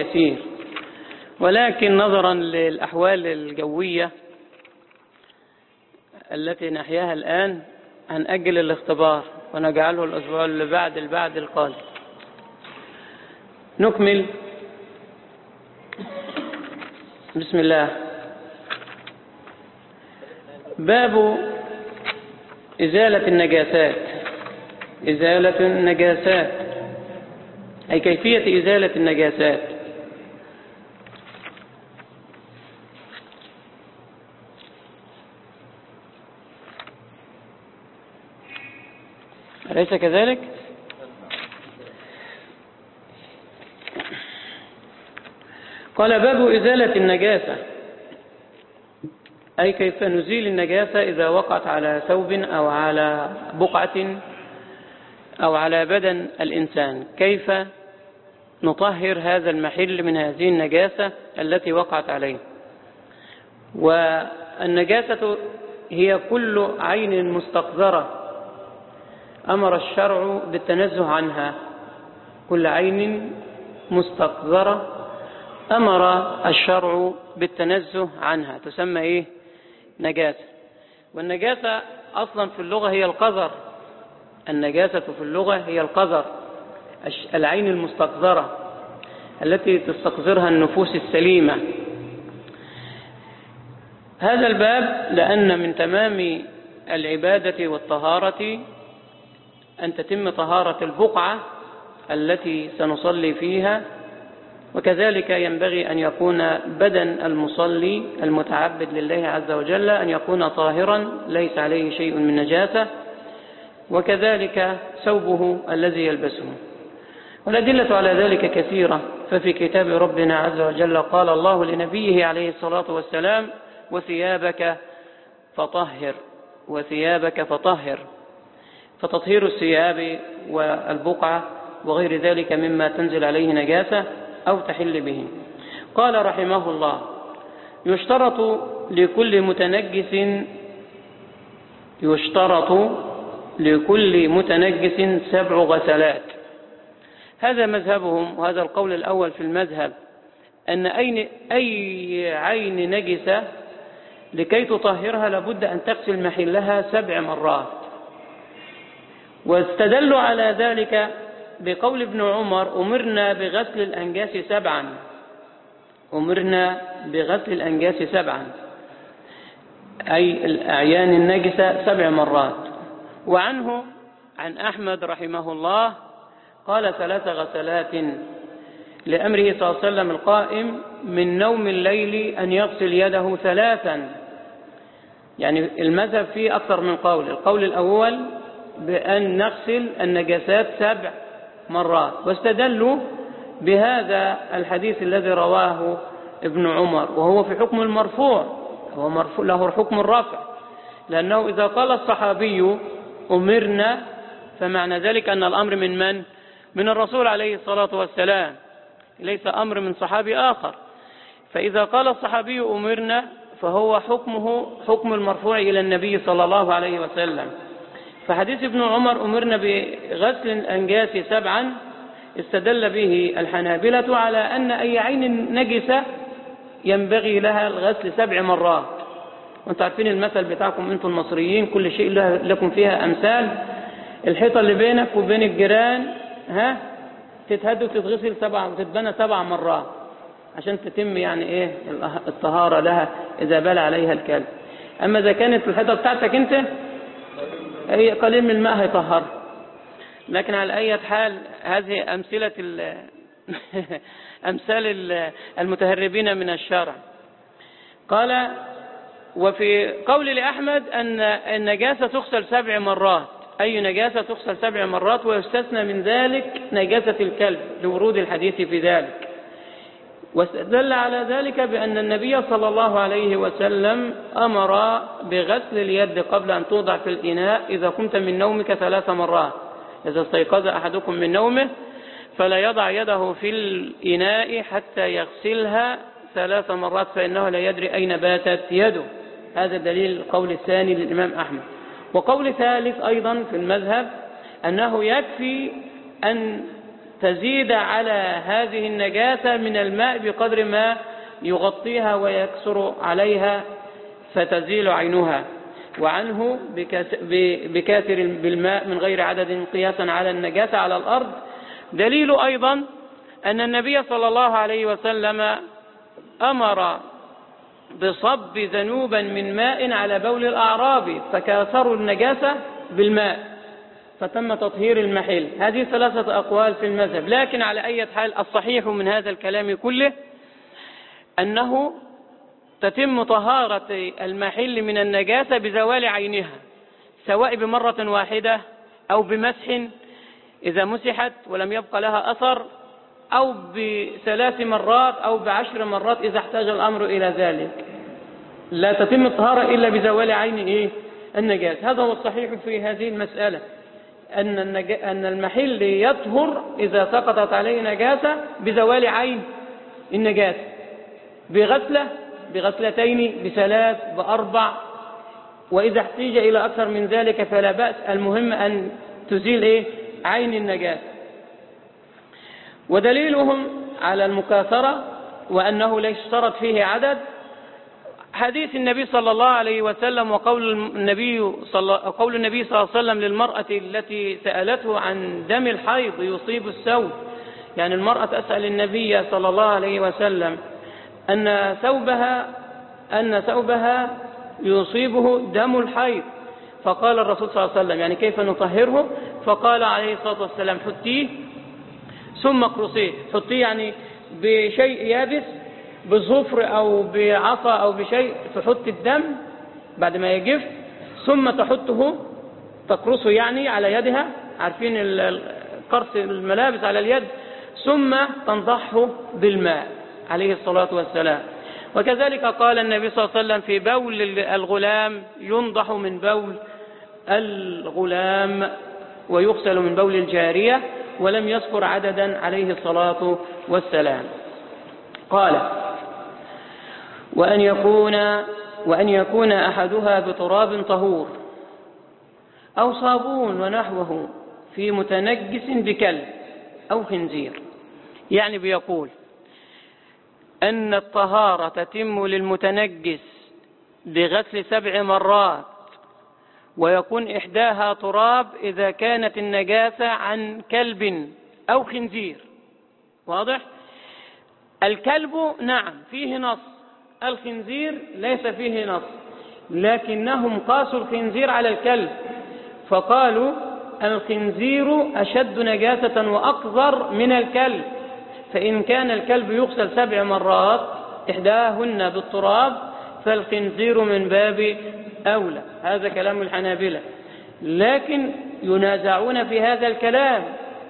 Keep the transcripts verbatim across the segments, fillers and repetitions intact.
يسير، ولكن نظرا للأحوال الجوية التي نحياها الآن هنأجل الاختبار ونجعله الأسبوع اللي بعد البعد القادم. نكمل. بسم الله. باب إزالة النجاسات. إزالة النجاسات أي كيفية إزالة النجاسات. أليس كذلك؟ قال باب إزالة النجاسة أي كيف نزيل النجاسة إذا وقعت على ثوب أو على بقعة أو على بدن الإنسان، كيف نطهر هذا المحل من هذه النجاسة التي وقعت عليه. والنجاسة هي كل عين مستقذرة أمر الشرع بالتنزه عنها. كل عين مستقذرة أمر الشرع بالتنزه عنها تسمى إيه؟ نجاسة. والنجاسة أصلا في اللغة هي القذر. النجاسة في اللغة هي القذر، العين المستقذرة التي تستقذرها النفوس السليمة. هذا الباب لأن من تمام العبادة والطهارة أن تتم طهارة البقعة التي سنصلي فيها، وكذلك ينبغي أن يكون بدن المصلي المتعبد لله عز وجل أن يكون طاهرا ليس عليه شيء من نجاسة، وكذلك ثوبه الذي يلبسه. والأدلة على ذلك كثيرة، ففي كتاب ربنا عز وجل قال الله لنبيه عليه الصلاة والسلام: وثيابك فطهر، وثيابك فطهر. فتطهير الثياب والبقعة وغير ذلك مما تنزل عليه نجاسة أو تحل به. قال رحمه الله: يشترط لكل متنجس يشترط لكل متنجس سبع غسلات. هذا مذهبهم، وهذا القول الأول في المذهب، أن أي عين نجسة لكي تطهرها لابد أن تغسل محلها سبع مرات. واستدلوا على ذلك بقول ابن عمر: أمرنا بغسل الأنجاس سبعا أمرنا بغسل الأنجاس سبعا أي الأعيان النجسة سبع مرات. وعنه عن أحمد رحمه الله قال: ثلاث غسلات، لأمره صلى الله عليه وسلم القائم من نوم الليل أن يغسل يده ثلاثا. يعني المذهب فيه أكثر من قول. القول الأول بأن نغسل النجاسات سبع مرات، واستدلوا بهذا الحديث الذي رواه ابن عمر، وهو في حكم المرفوع، هو مرفوع له حكم الرفع، لأنه إذا قال الصحابي أمرنا فمعنى ذلك أن الأمر من من؟ من الرسول عليه الصلاة والسلام، ليس أمر من صحابي آخر. فإذا قال الصحابي أمرنا فهو حكمه حكم المرفوع إلى النبي صلى الله عليه وسلم. فحديث ابن عمر أمرنا بغسل الأنجاس سبعا استدل به الحنابلة على أن أي عين نجسة ينبغي لها الغسل سبع مرات. وانتم عارفين المثل بتاعكم انتم المصريين، كل شيء لكم فيها أمثال. الحيطة اللي بينك وبين الجيران ها تتهد وتتغسل سبع وتتبنى سبع مرات عشان تتم يعني ايه الطهارة لها إذا بال عليها الكلب. أما إذا كانت الحيطة بتاعتك انت هي قليل من الماء هيطهر. لكن على أي حال هذه أمثلة أمثال المتهربين من الشرع. قال: وفي قول لأحمد أن النجاسة تغسل سبع مرات، أي نجاسة تغسل سبع مرات، ويستثنى من ذلك نجاسة الكلب لورود الحديث في ذلك. واستدل على ذلك بأن النبي صلى الله عليه وسلم أمر بغسل اليد قبل أن توضع في الإناء إذا قمت من نومك ثلاث مرات. إذا استيقظ أحدكم من نومه فلا يضع يده في الإناء حتى يغسلها ثلاث مرات فإنه لا يدري أين باتت يده. هذا دليل القول الثاني للإمام أحمد. وقول ثالث أيضا في المذهب أنه يكفي أن تزيد على هذه النجاسة من الماء بقدر ما يغطيها ويكسر عليها فتزيل عينها، وعنه بكاثر بالماء من غير عدد قياسا على النجاسة على الأرض. دليل أيضا أن النبي صلى الله عليه وسلم أمر بصب ذنوبا من ماء على بول الأعراب فكاثروا النجاسة بالماء فتم تطهير المحل. هذه ثلاثة أقوال في المذهب، لكن على أي حال الصحيح من هذا الكلام كله أنه تتم طهارة المحل من النجاسة بزوال عينها، سواء بمرة واحدة أو بمسح إذا مسحت ولم يبقى لها أثر، أو بثلاث مرات أو بعشر مرات إذا احتاج الأمر إلى ذلك. لا تتم الطهارة إلا بزوال عين إيه؟ النجاسة. هذا هو الصحيح في هذه المسألة، أن, النج... أن المحل يطهر إذا سقطت عليه نجاسة بزوال عين النجاسة، بغسلة بغسلتين بثلاث بأربع، وإذا احتاج إلى أكثر من ذلك فلا بأس، المهم أن تزيل إيه؟ عين النجاسة. ودليلهم على المكاثرة وأنه لا يشترط فيه عدد حديث النبي صلى الله عليه وسلم وقول النبي صلى قول النبي صلى الله عليه وسلم للمرأة التي سألته عن دم الحيض يصيب الثوب. يعني المرأة تسأل النبي صلى الله عليه وسلم أن ثوبها أن ثوبها يصيبه دم الحيض، فقال الرسول صلى الله عليه وسلم يعني كيف نطهره؟ فقال عليه الصلاة والسلام حطيه ثم اقرصيه. حطيه يعني بشيء يابس، بظفر أو بعصا أو بشيء، تحط الدم بعد ما يجف، ثم تحطه تقرصه يعني على يدها، عارفين قرص الملابس على اليد، ثم تنضحه بالماء عليه الصلاة والسلام. وكذلك قال النبي صلى الله عليه وسلم في بول الغلام ينضح من بول الغلام ويغسل من بول الجارية، ولم يذكر عددا عليه الصلاة والسلام. قال وأن يكون وأن يكون أحدها بتراب طهور أو صابون ونحوه في متنجس بكلب أو خنزير. يعني بيقول أن الطهارة تتم للمتنجس بغسل سبع مرات، ويكون إحداها تراب إذا كانت النجاسة عن كلب أو خنزير. واضح؟ الكلب نعم فيه نص، الخنزير ليس فيه نص، لكنهم قاسوا الخنزير على الكلب فقالوا الخنزير أشد نجاسة وأقذر من الكلب، فإن كان الكلب يغسل سبع مرات إحداهن بالتراب فالخنزير من باب أولى. هذا كلام الحنابلة، لكن ينازعون في هذا الكلام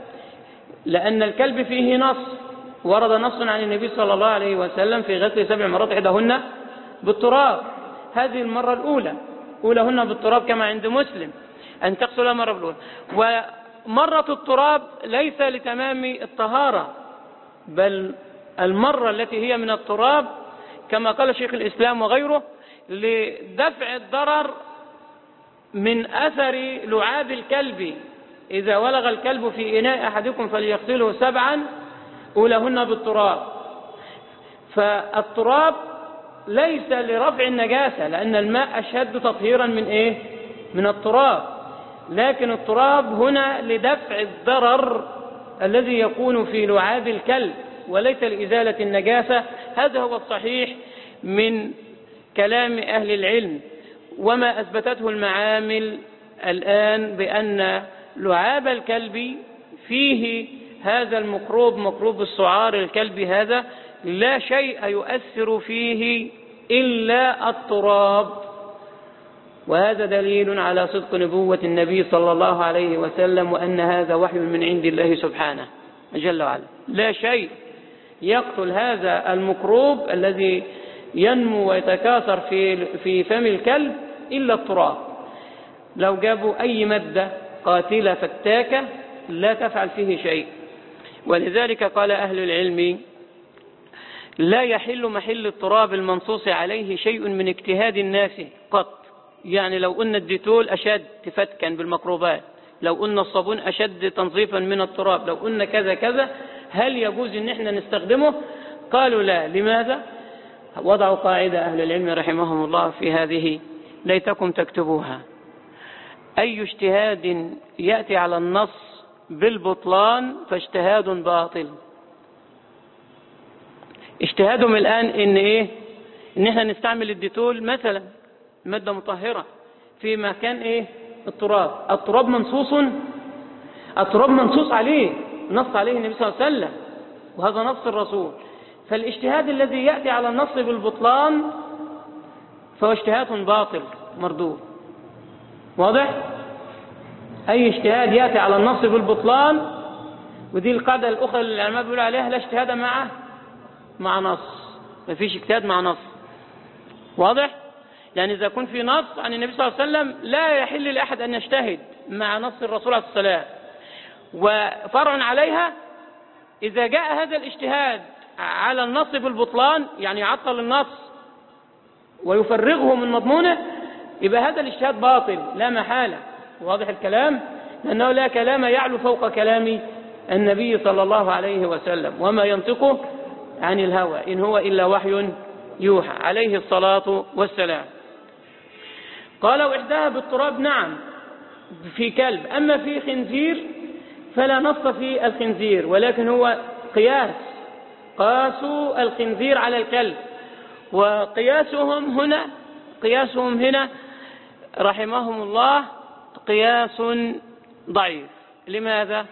لأن الكلب فيه نص، ورد نص عن النبي صلى الله عليه وسلم في غسل سبع مرات إحداهن بالتراب. هذه المرة الأولى، أولهن بالتراب كما عند مسلم أن تغسل مرة بالأولى. ومرة التراب ليس لتمام الطهارة، بل المرة التي هي من التراب كما قال شيخ الإسلام وغيره لدفع الضرر من أثر لعاب الكلب. إذا ولغ الكلب في إناء أحدكم فليغسله سبعا أولهن بالتراب. فالتراب ليس لرفع النجاسة لأن الماء أشد تطهيرا من إيه؟ من التراب، لكن التراب هنا لدفع الضرر الذي يكون في لعاب الكلب وليس لإزالة النجاسة. هذا هو الصحيح من كلام أهل العلم، وما أثبتته المعامل الآن بأن لعاب الكلب فيه هذا الميكروب، ميكروب السعار الكلبي هذا، لا شيء يؤثر فيه إلا التراب. وهذا دليل على صدق نبوة النبي صلى الله عليه وسلم، وأن هذا وحي من عند الله سبحانه جل وعلا. لا شيء يقتل هذا الميكروب الذي ينمو ويتكاثر في في فم الكلب إلا التراب. لو جابوا أي مادة قاتلة فتاكة لا تفعل فيه شيء. ولذلك قال أهل العلم لا يحل محل التراب المنصوص عليه شيء من اجتهاد الناس قط. يعني لو قلنا الديتول أشد فتكا بالميكروبات، لو قلنا الصابون أشد تنظيفا من التراب، لو قلنا كذا كذا، هل يجوز ان احنا نستخدمه؟ قالوا لا. لماذا؟ وضعوا قاعدة أهل العلم رحمهم الله في هذه، ليتكم تكتبوها: أي اجتهاد يأتي على النص بالبطلان فاجتهاد باطل. اجتهادهم الآن ان ايه؟ ان احنا نستعمل الديتول مثلا، مادة مطهرة، في مكان ايه؟ التراب. التراب منصوص التراب منصوص عليه، نص عليه النبي صلى الله عليه وسلم، وهذا نص الرسول. فالاجتهاد الذي يأتي على النص بالبطلان فهو اجتهاد باطل مردود. واضح؟ أي اجتهاد يأتي على النص بالبطلان، ودي القاعدة الأخرى اللي العلماء بيقولوا عليها: لا اجتهاد مع مع نص، ما فيش اجتهاد مع نص. واضح؟ يعني إذا كان في نص عن النبي صلى الله عليه وسلم لا يحل لأحد أن يجتهد مع نص الرسول عليه الصلاة والسلام. وفرع عليها إذا جاء هذا الاجتهاد على النص بالبطلان، يعني يعطل النص ويفرغه من مضمونه، يبقى هذا الاجتهاد باطل لا محالة. واضح الكلام؟ لأنه لا كلام يعلو فوق كلام النبي صلى الله عليه وسلم، وما ينطق عن الهوى إن هو إلا وحي يوحى عليه الصلاة والسلام. قال: وإحداها بالتراب، نعم في كلب. أما في خنزير فلا نص في الخنزير، ولكن هو قياس، قاسوا الخنزير على الكلب. وقياسهم هنا قياسهم هنا رحمهم الله قياس ضعيف. لماذا؟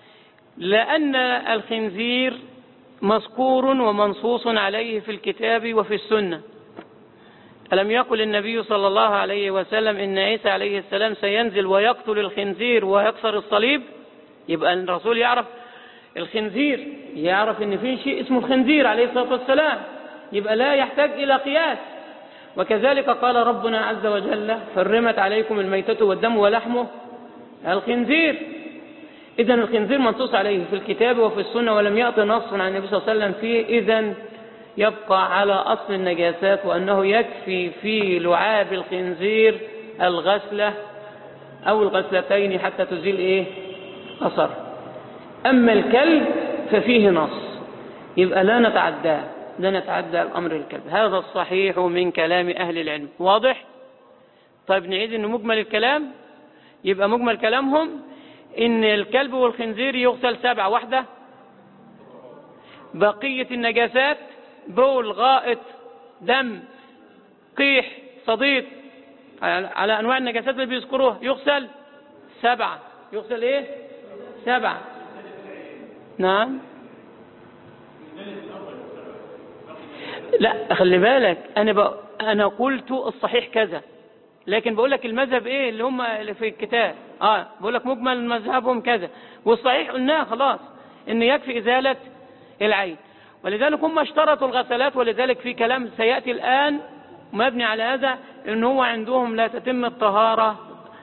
لأن الخنزير مذكور ومنصوص عليه في الكتاب وفي السنة. ألم يقل النبي صلى الله عليه وسلم إن عيسى عليه السلام سينزل ويقتل الخنزير ويكسر الصليب؟ يبقى الرسول يعرف الخنزير، يعرف إن في شيء اسمه الخنزير عليه الصلاة والسلام، يبقى لا يحتاج إلى قياس. وكذلك قال ربنا عز وجل: حرمت عليكم الميتة والدم ولحم الخنزير. إذن الخنزير منصوص عليه في الكتاب وفي السنة، ولم يأتي نص عن النبي صلى الله عليه وسلم فيه. إذن يبقى على أصل النجاسات، وأنه يكفي في لعاب الخنزير الغسلة أو الغسلتين حتى تزيل إيه؟ أثر. أما الكلب ففيه نص، يبقى لا نتعداه، لا نتعدى الأمر الكلب. هذا الصحيح من كلام أهل العلم. واضح؟ طيب نعيد إنه مجمل الكلام. يبقى مجمل كلامهم إن الكلب والخنزير يغسل سبعة: واحدة بقية النجاسات، بول، غائط، دم، قيح، صديد، على أنواع النجاسات اللي بيذكروها يغسل سبعة. يغسل إيه؟ سبعة. نعم. لا خلي بالك، أنا ب... أنا قلت الصحيح كذا، لكن بقول لك المذهب إيه اللي هم اللي في الكتاب. آه بقول لك مجمل مذهبهم كذا، والصحيح قلناه خلاص إن يكفي إزالة العين. ولذلك هم اشترطوا الغسلات، ولذلك في كلام سيأتي الآن مبني على هذا، إن هو عندهم لا تتم الطهارة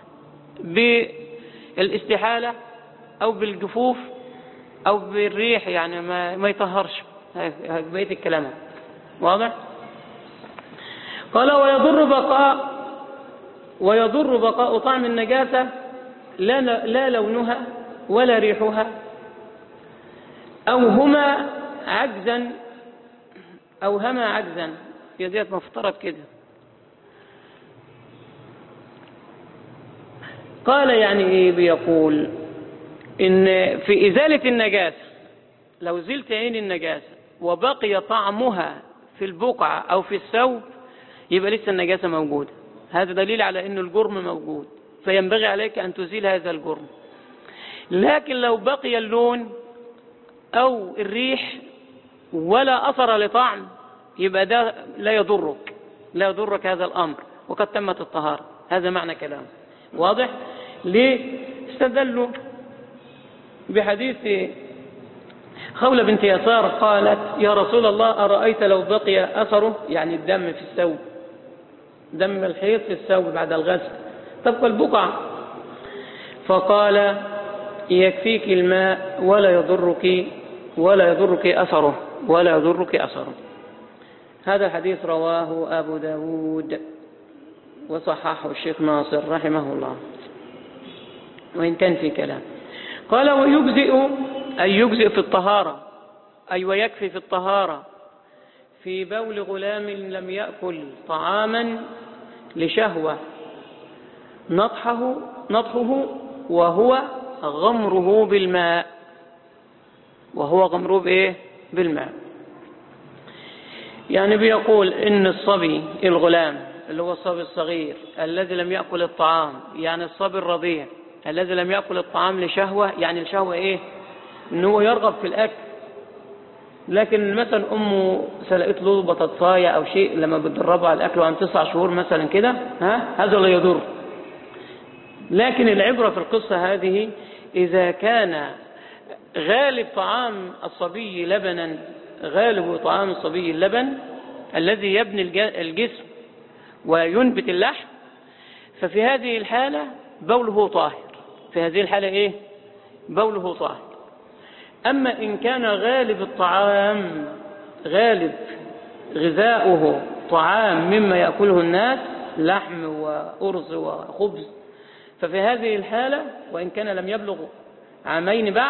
بالاستحالة أو بالجفوف أو بالريح، يعني ما, ما يطهرش. بقية الكلام واضح؟ قال: ويضر بقاء ويضر بقاء طعم النجاسة، لا, لا لونها ولا ريحها، أو هما عجزا أو هما عجزا. يا ديت مفترض كده. قال يعني إيه؟ بيقول إن في إزالة النجاسة، لو زلت عين النجاسة وبقي طعمها في البقعة أو في الثوب، يبقى لسه النجاسة موجودة. هذا دليل على أن الجرم موجود، فينبغي عليك أن تزيل هذا الجرم. لكن لو بقي اللون أو الريح ولا أثر لطعم، يبقى ده لا يضرك لا يضرك هذا الأمر، وقد تمت الطهارة. هذا معنى كلام. واضح؟ ليه؟ استدلوا بحديث خولة بنت يسار قالت: يا رسول الله، أرأيت لو بقي أثره، يعني الدم في الثوب، دم الحيض في الثوب بعد الغسل، تبقى البقعة. فقال: يكفيك الماء ولا يضرك ولا يضرك أثره ولا يضرك أثره. هذا الحديث رواه أبو داود وصححه الشيخ ناصر رحمه الله. وإن كان في كلام. قال ويجزئ أي يجزئ في الطهارة، أي ويكفي في الطهارة في بول غلام لم يأكل طعاما لشهوة نطحه نطحه وهو غمره بالماء، وهو غمره بإيه؟ بالماء. يعني بيقول إن الصبي الغلام اللي هو الصبي الصغير الذي لم يأكل الطعام، يعني الصبي الرضيع الذي لم يأكل الطعام لشهوة، يعني الشهوة إيه؟ إن هو يرغب في الأكل، لكن مثلا أمه سلقت له بطاطساية أو شيء لما بتدربه على الأكل وعن تسع شهور مثلا كده، ها هذا لا يضر. لكن العبرة في القصة هذه إذا كان غالب طعام الصبي لبنا، غالب طعام الصبي اللبن الذي يبني الجسم وينبت اللحم، ففي هذه الحالة بوله طاهر. في هذه الحالة إيه؟ بوله طاهر. أما إن كان غالب الطعام، غالب غذاؤه طعام مما يأكله الناس، لحم وأرز وخبز، ففي هذه الحالة وإن كان لم يبلغ عامين بعد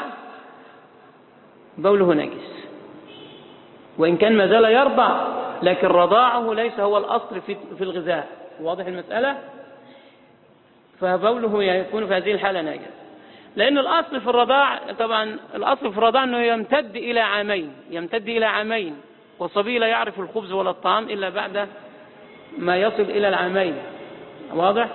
بوله نجس، وإن كان ما زال يرضع، لكن رضاعه ليس هو الأصل في الغذاء. واضح المسألة؟ فبوله يكون في هذه الحالة نجس، لأن الأصل في الرضاع، طبعا الأصل في الرضاع أنه يمتد إلى عامين، يمتد إلى عامين، والصبي لا يعرف الخبز ولا الطعام إلا بعد ما يصل إلى العامين. واضح؟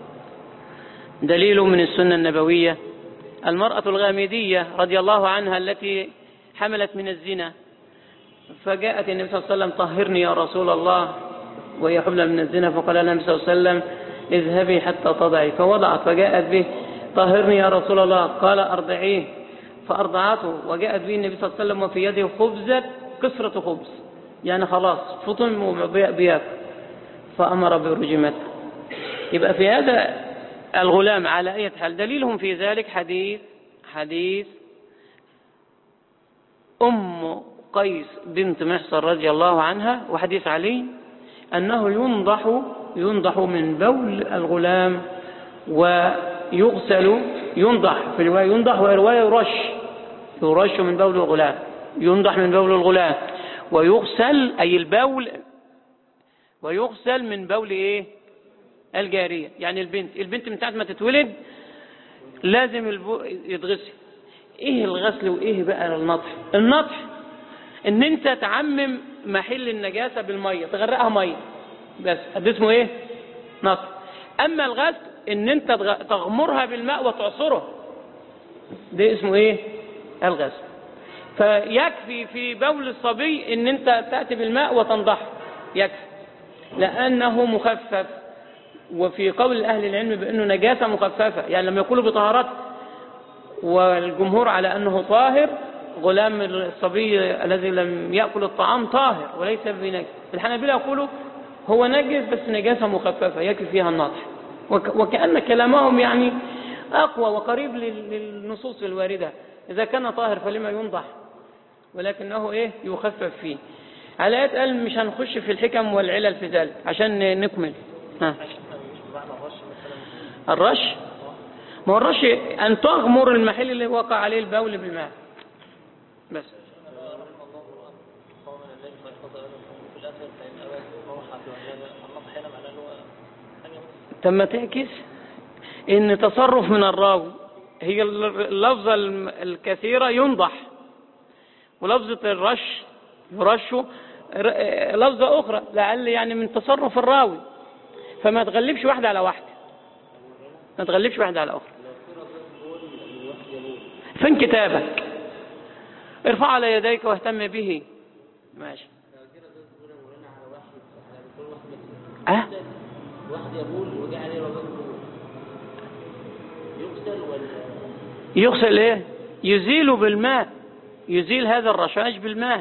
دليل من السنة النبوية المرأة الغامدية رضي الله عنها التي حملت من الزنا، فجاءت النبي صلى الله عليه وسلم طهرني يا رسول الله وهي حمل من الزنا، فقال لها النبي صلى الله عليه وسلم اذهبي حتى تضعي، فوضعت، فجاءت به طهرني يا رسول الله، قال أرضعيه، فأرضعته، وجاءت به النبي صلى الله عليه وسلم وفي يده خبزة كسرة خبز، يعني خلاص فطن وبياكل، فأمر برجمته. يبقى في هذا الغلام على أي حال. دليلهم في ذلك حديث حديث أم قيس بنت محصن رضي الله عنها، وحديث علي أنه ينضح ينضح من بول الغلام ويغسل، ينضح في الرواية ينضح والرواية يرش يرش من بول الغلام، ينضح من بول الغلام ويغسل أي البول، ويغسل من بول إيه؟ الجارية، يعني البنت البنت من ساعة ما تتولد لازم يتغسل. إيه الغسل وإيه بقى النطح؟ النطح إن أنت تعمم محل النجاسة بالمية، تغرقها مية بس، ده اسمه إيه؟ نطح. أما الغسل إن أنت تغمرها بالماء وتعصره، ده اسمه إيه؟ الغسل. فيكفي في بول الصبي إن أنت تأتي بالماء وتنضح، يكفي، لأنه مخفف. وفي قول أهل العلم بأنه نجاسة مخففة، يعني لما يقولوا بطهارته، والجمهور على أنه طاهر، غلام الصبي الذي لم يأكل الطعام طاهر وليس بنجس. الحنابلة يقولوا هو نجس بس نجاسة مخففة يكفي فيها النطح، وكأن كلامهم يعني أقوى وقريب للنصوص الواردة. إذا كان طاهر فلما ينضح، ولكنه إيه؟ يخفف فيه. على آية قال مش هنخش في الحكم والعلل في ذلك عشان نكمل. ها. الرش، ما هو الرش أن تغمر المحل اللي وقع عليه البول بالماء بس. تم تعكس إن تصرف من الراوي، هي اللفظة الكثيرة ينضح، ولفظة الرش يرشه لفظة أخرى، لعل يعني من تصرف الراوي، فما تغلبش واحدة على واحدة، ما تغلبش واحدة على أخرى. فين كتابك؟ ارفع على يديك واهتم به. ماشي. أه؟ واحد يقول وجاء عليه رجل يغسل ولا يغسل ايه؟ يزيل بالماء، يزيل هذا الرشاش بالماء.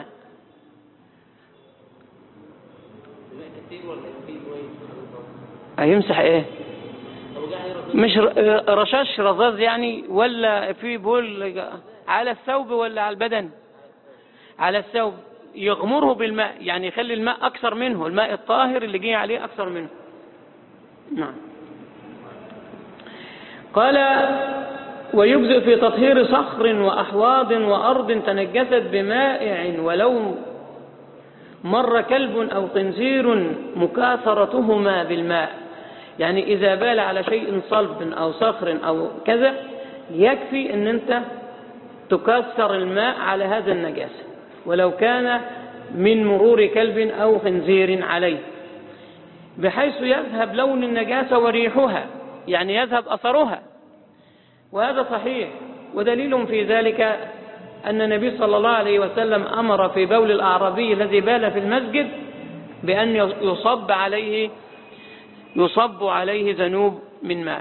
هيمسح ايه؟ مش رشاش رذاذ يعني، ولا في بول على الثوب ولا على البدن؟ على الثوب، يغمره بالماء، يعني يخلي الماء أكثر منه، الماء الطاهر اللي جه عليه أكثر منه. نعم. قال ويجزئ في تطهير صخر وأحواض وأرض تنجست بمائع ولو مر كلب أو خنزير مكاثرتهما بالماء. يعني إذا بال على شيء صلب أو صخر أو كذا يكفي أن أنت تكسر الماء على هذا النجاسة ولو كان من مرور كلب أو خنزير عليه، بحيث يذهب لون النجاسة وريحها، يعني يذهب أثرها. وهذا صحيح، ودليل في ذلك أن النبي صلى الله عليه وسلم أمر في بول الأعرابي الذي بال في المسجد بأن يصب عليه يصب عليه ذنوب من ماء.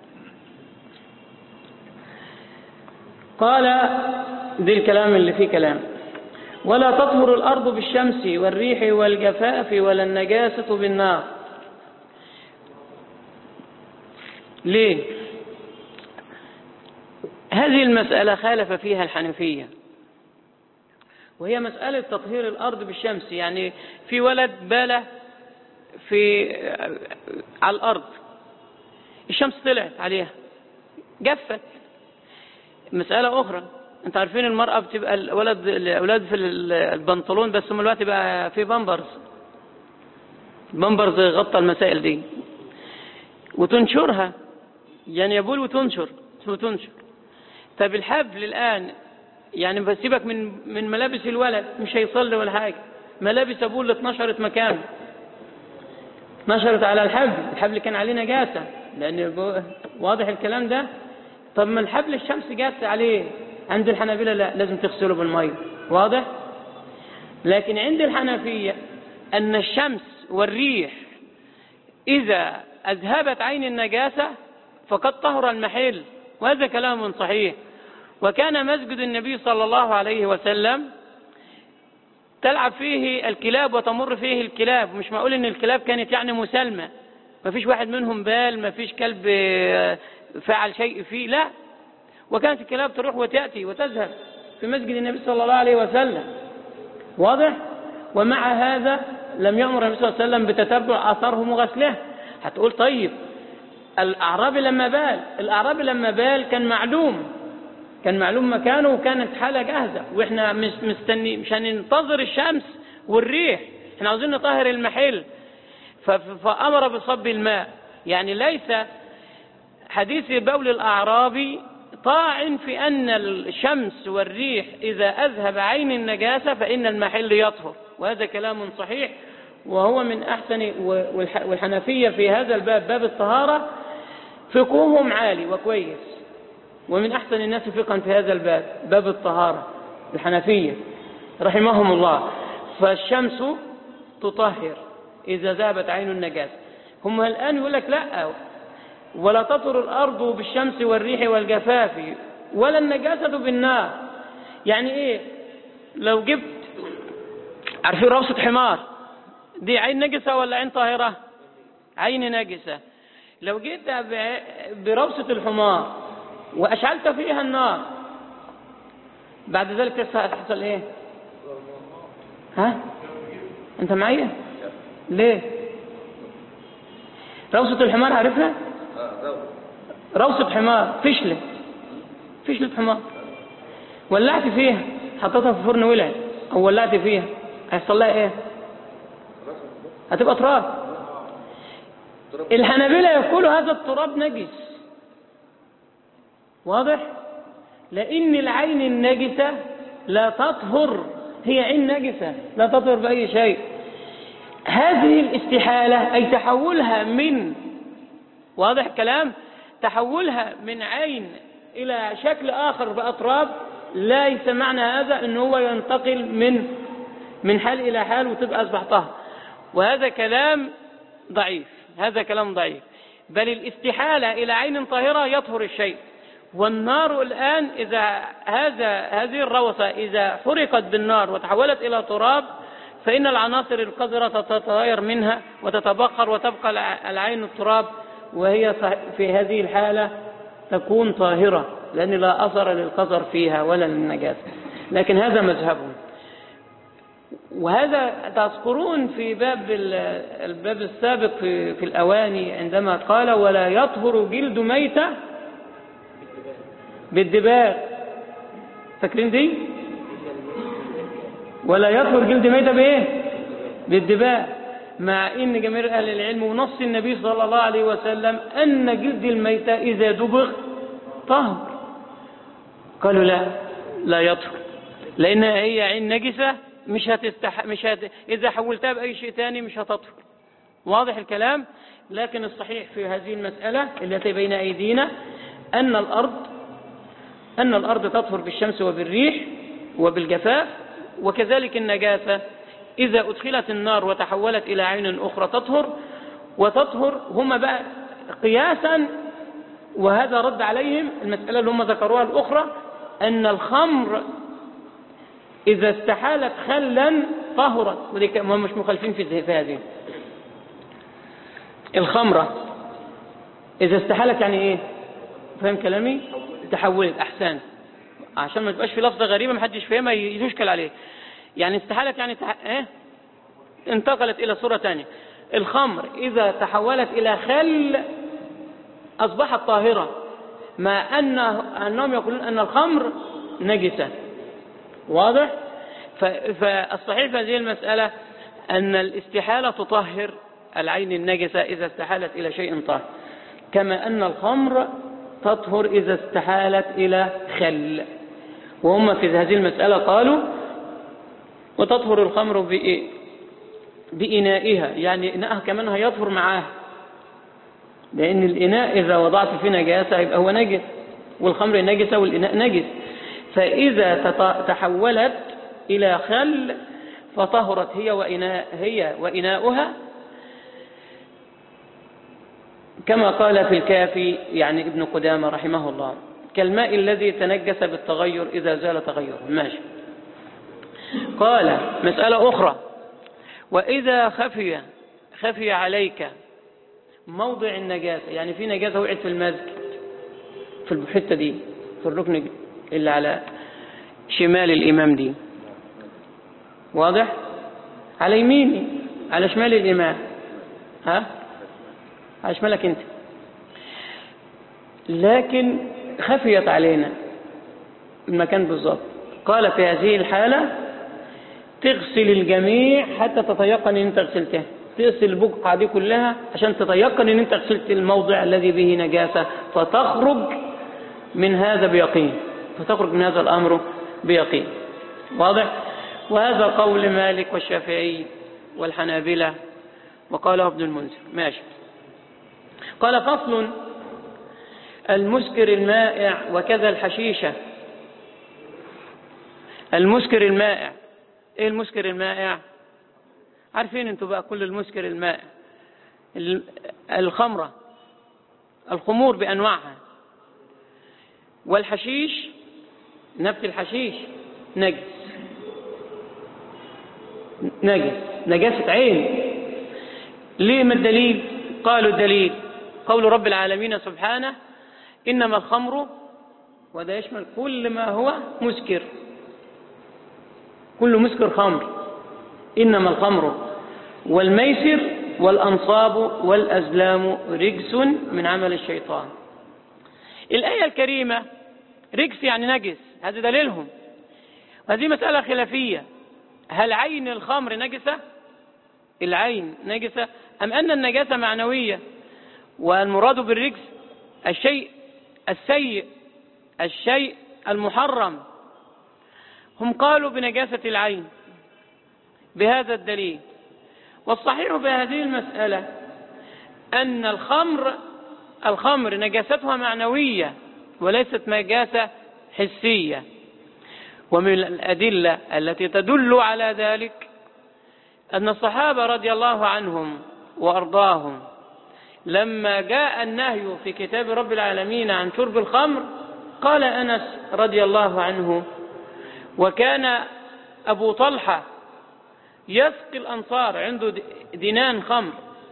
قال ذي الكلام اللي فيه كلام: ولا تطهر الأرض بالشمس والريح والجفاف ولا النجاسة بالنار. ليه؟ هذه المسألة خالف فيها الحنفية، وهي مسألة تطهير الأرض بالشمس. يعني في ولد بال في على الأرض، الشمس طلعت عليها جفت. مسألة أخرى، أنت عارفين المرأة بتبقى الولد الأولاد في البنطلون، بس هم الوقت بقى في بامبرز بامبرز غطى المسائل دي وتنشرها، يعني يبول وتنشر وتنشر. طب الحبل الآن يعني بسيبك من من ملابس الولد، مش هيصلي ولا حاجة، ملابس أبوه اللي اتنشرت مكانه نشرت على الحبل، الحبل كان عليه نجاسة، لأن واضح الكلام ده. طب ما الحبل الشمس جات عليه، عند الحنابلة لا، لازم تغسله بالمية، واضح. لكن عند الحنفية أن الشمس والريح إذا أذهبت عين النجاسة فقد طهر المحل، وهذا كلام صحيح. وكان مسجد النبي صلى الله عليه وسلم تلعب فيه الكلاب وتمر فيه الكلاب، مش معقول ان الكلاب كانت يعني مسالمة، ما فيش واحد منهم بال، ما فيش كلب فعل شيء فيه، لا، وكانت الكلاب تروح وتأتي وتذهب في مسجد النبي صلى الله عليه وسلم، واضح. ومع هذا لم يأمر النبي صلى الله عليه وسلم بتتبع آثارهم وغسله. هتقول طيب الأعرابي لما بال الأعرابي لما بال كان معلوم كان معلوم مكانه وكانت حالة جاهزة، وإحنا مش مستني مش هننتظر الشمس والريح، إحنا عاوزين نطهر المحل، فأمر بصب الماء. يعني ليس حديث بول الأعرابي طاعن في أن الشمس والريح إذا أذهب عين النجاسة فإن المحل يطهر، وهذا كلام صحيح. وهو من أحسن، والحنفية في هذا الباب، باب الطهارة، فقههم عالي وكويس، ومن أحسن الناس فقها في هذا الباب، باب الطهارة، الحنفية رحمهم الله. فالشمس تطهر إذا ذهبت عين النجاسة. هم الآن يقول لك لا، ولا تطهر الأرض بالشمس والريح والجفاف ولا النجاسة بالنار. يعني إيه؟ لو جبت، عارفين روثة حمار دي عين نجسة ولا عين طاهرة؟ عين نجسة. لو جيت بروثة الحمار وأشعلت فيها النار، بعد ذلك تحصل إيه؟ ها؟ أنت معايا؟ ليه؟ روثة الحمار عارفها؟ روثة حمار، فشلة فشلة حمار، ولعت فيها، حطيتها في فرن ولعت، أو ولعت فيها، هيحصل لها إيه؟ هتبقى تراب. الحنابلة يقولوا هذا التراب نجس، واضح؟ لأن العين النجسة لا تطهر، هي عين نجسة لا تطهر بأي شيء. هذه الاستحالة أي تحولها من، واضح كلام، تحولها من عين إلى شكل آخر بأطراب، ليس معنى هذا أنه هو ينتقل من من حال إلى حال وتبقى أصبح طهر، وهذا كلام ضعيف، هذا كلام ضعيف. بل الاستحالة إلى عين طاهرة يطهر الشيء. والنار الآن إذا هذا هذه الروثة إذا حرقت بالنار وتحولت إلى تراب فإن العناصر القذرة تتغير منها وتتبخر وتبقى العين التراب، وهي في هذه الحالة تكون طاهرة لأن لا أثر للقذر فيها ولا للنجاسة. لكن هذا مذهبهم. وهذا تذكرون في باب الباب السابق في, في الأواني عندما قال ولا يطهر جلد ميتة بالدباغ، فاكرين دي؟ ولا يطهر جلد ميتة بايه؟ بالدباغ، مع ان جماهير اهل العلم ونص النبي صلى الله عليه وسلم ان جلد الميتة اذا دبغ طهر. قالوا لا لا يطهر، لان هي عين نجسة مش هتستح مش هت... اذا حولتها باي شيء تاني مش هتطهر. واضح الكلام؟ لكن الصحيح في هذه المسألة التي بين ايدينا ان الارض ان الارض تطهر بالشمس وبالريح وبالجفاف، وكذلك النجاسة إذا أدخلت النار وتحولت إلى عين أخرى تطهر وتطهر. هم بقى قياسا، وهذا رد عليهم المسألة اللي هم ذكروها الأخرى، أن الخمر إذا استحالت خلا طهرت، ودي هم مش مخالفين في هذه. الخمرة إذا استحالت يعني إيه؟ فهم كلامي؟ تحولت. أحسن، عشان ما تبقاش في لفظة غريبة محدش فهمها يشكل عليه. يعني استحالت يعني تح... إيه؟ انتقلت إلى صورة ثانية. الخمر إذا تحولت إلى خل أصبحت طاهرة، مع أن أنهم يقولون أن الخمر نجسة. واضح؟ ف... فالصحيح في هذه المسألة أن الاستحالة تطهر العين النجسة إذا استحالت إلى شيء طاهر، كما أن الخمر تطهر إذا استحالت إلى خل. وهم في هذه المسألة قالوا وتطهر الخمر بإيه؟ بإنائها، يعني إناءها كمان هيطهر معاه، لأن الإناء إذا وضعت فيه نجاسة يبقى هو نجس، والخمر نجسة والإناء نجس. فإذا تحولت إلى خل فطهرت هي وإناء هي وإناؤها، كما قال في الكافي يعني ابن قدامة رحمه الله: كالماء الذي تنجس بالتغير إذا زال تغيره. ماشي. قال مسألة أخرى: وإذا خفي خفي عليك موضع النجاسة، يعني في نجاسة وقعت في المسجد في الحتة دي، في الركن اللي على شمال الإمام دي، واضح؟ على يميني، على شمال الإمام، ها؟ على شمالك أنت، لكن خفيت علينا المكان بالضبط. قال في هذه الحالة تغسل الجميع حتى تتيقن ان انت غسلتها، تغسل البقعة دي كلها عشان تتيقن ان انت غسلت الموضع الذي به نجاسة، فتخرج من هذا بيقين، فتخرج من هذا الأمر بيقين. واضح؟ وهذا قول مالك والشافعي والحنابلة، وقاله ابن المنذر. ماشي. قال: فصل: المسكر المائع وكذا الحشيشة. المسكر المائع، ايه المسكر المائع؟ عارفين انتوا بقى كل المسكر المائع، الخمرة، الخمور بأنواعها، والحشيش، نبت الحشيش نجس، نجس نجاسة عين. ليه؟ ما الدليل؟ قالوا الدليل قول رب العالمين سبحانه: إنما الخمر، وده يشمل كل ما هو مسكر، كل مسكر خمر. إنما الخمر والميسر والأنصاب والأزلام رجس من عمل الشيطان. الآية الكريمة رجس يعني نجس، هذا دليلهم. هذه مسألة خلافية: هل عين الخمر نجسة؟ العين نجسة أم أن النجاسة معنوية، والمراد بالرجس الشيء السيء، الشيء المحرم؟ هم قالوا بنجاسة العين بهذا الدليل. والصحيح في هذه المسألة أن الخمر الخمر نجاستها معنوية وليست نجاسة حسية. ومن الأدلة التي تدل على ذلك أن الصحابة رضي الله عنهم وأرضاهم لما جاء النهي في كتاب رب العالمين عن شرب الخمر، قال أنس رضي الله عنه: وكان أبو طلحة يسقي الأنصار، عنده دينان خمر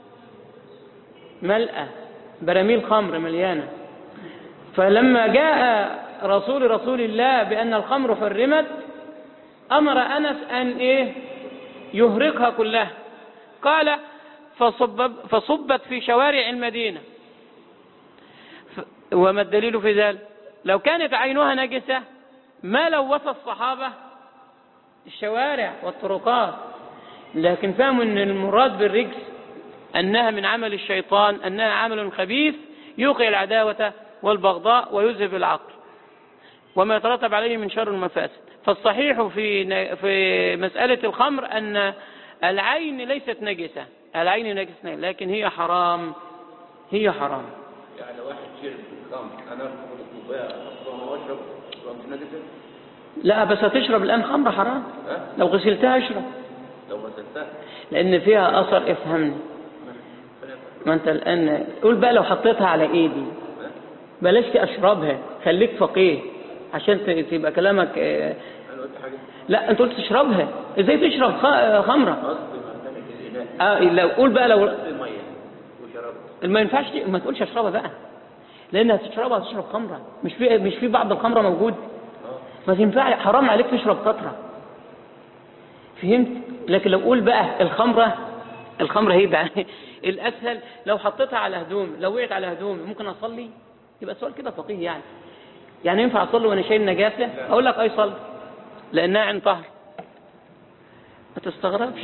ملأة، براميل خمر مليانة، فلما جاء رسول رسول الله بأن الخمر حرمت أمر أنس أن إيه يهرقها كلها. قال: فصب فصبت في شوارع المدينة. وما الدليل في ذلك؟ لو كانت عينها نجسة ما لوث الصحابة الشوارع والطرقات، لكن فهموا أن المراد بالرجس أنها من عمل الشيطان، أنها عمل خبيث يوقع العداوة والبغضاء ويذهب العقل وما يترتب عليه من شر المفاسد. فالصحيح في في مسألة الخمر أن العين ليست نجسة، العين نجسة لكن هي حرام، هي حرام. يعني واحد شرب الخمر أنا أخذ الكوباية أصلا وأشرب وأنت نجسة؟ لا بس هتشرب الآن خمر حرام. أه؟ لو غسلتها اشرب. لو غسلتها؟ لأن فيها أثر. افهمني. ما أنت الآن قول بقى لو حطيتها على إيدي بلاش أشربها، خليك فقيه عشان تبقى كلامك. اه لا أنت قلت تشربها، إزاي تشرب خمرة؟ اه لو قول بقى لو ما ينفعش ما تقولش اشربها بقى، لان هتشربها هتشرب خمره. مش في مش في بعض الخمره موجود، ما تنفع، حرام عليك تشرب قطره. فهمت؟ لكن لو قول بقى الخمره الخمره هي بقى الاسهل لو حطيتها على هدوم، لو وقعت على هدوم ممكن اصلي؟ يبقى سؤال كده فقيه يعني. يعني ينفع اصلي وانا شايل نجاسه؟ اقول لك اي صلي لانها عين طهر. ما تستغربش،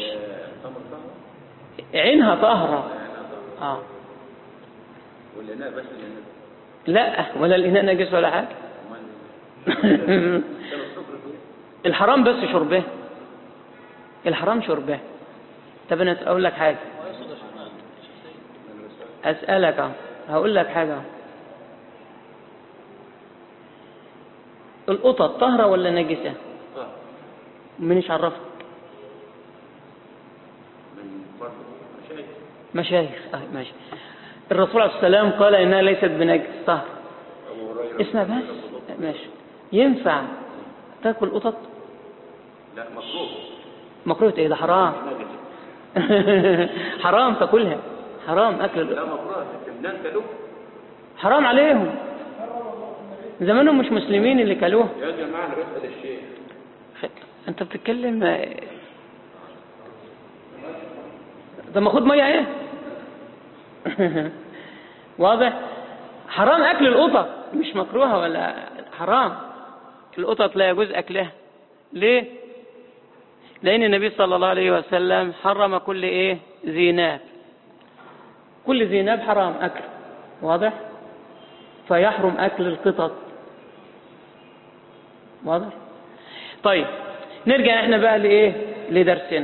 عينها طاهره. اه والإناء بس الإناء. لا ولا الإناء نجس ولا حاجة. الحرام بس شربه، الحرام شربه. طب أنا أقول لك حاجة، أسألك أهو، هقول لك حاجة. القطط طاهرة ولا نجسة؟ منش عرفك؟ مشايخ. اه ماشي. الرسول عليه السلام قال إنها ليست بنجس طهر. اسمع بس ماشي. ينفع تاكل قطط؟ لا مكروه. مكروه ايه ده؟ حرام. حرام تاكلها، حرام اكل. لا مكروه الناس كلوه، حرام عليهم، زمانهم مش مسلمين اللي كلوه. يا جماعه نرد الشيء. انت بتتكلم ده ما خد ميه ايه. واضح؟ حرام اكل القطط، مش مكروهه ولا حرام. القطط لا يجوز اكلها. ليه؟ لان النبي صلى الله عليه وسلم حرم كل ايه؟ ذي ناب. كل ذي ناب حرام اكل. واضح؟ فيحرم اكل القطط. واضح؟ طيب نرجع احنا بقى لايه؟ لدرسنا.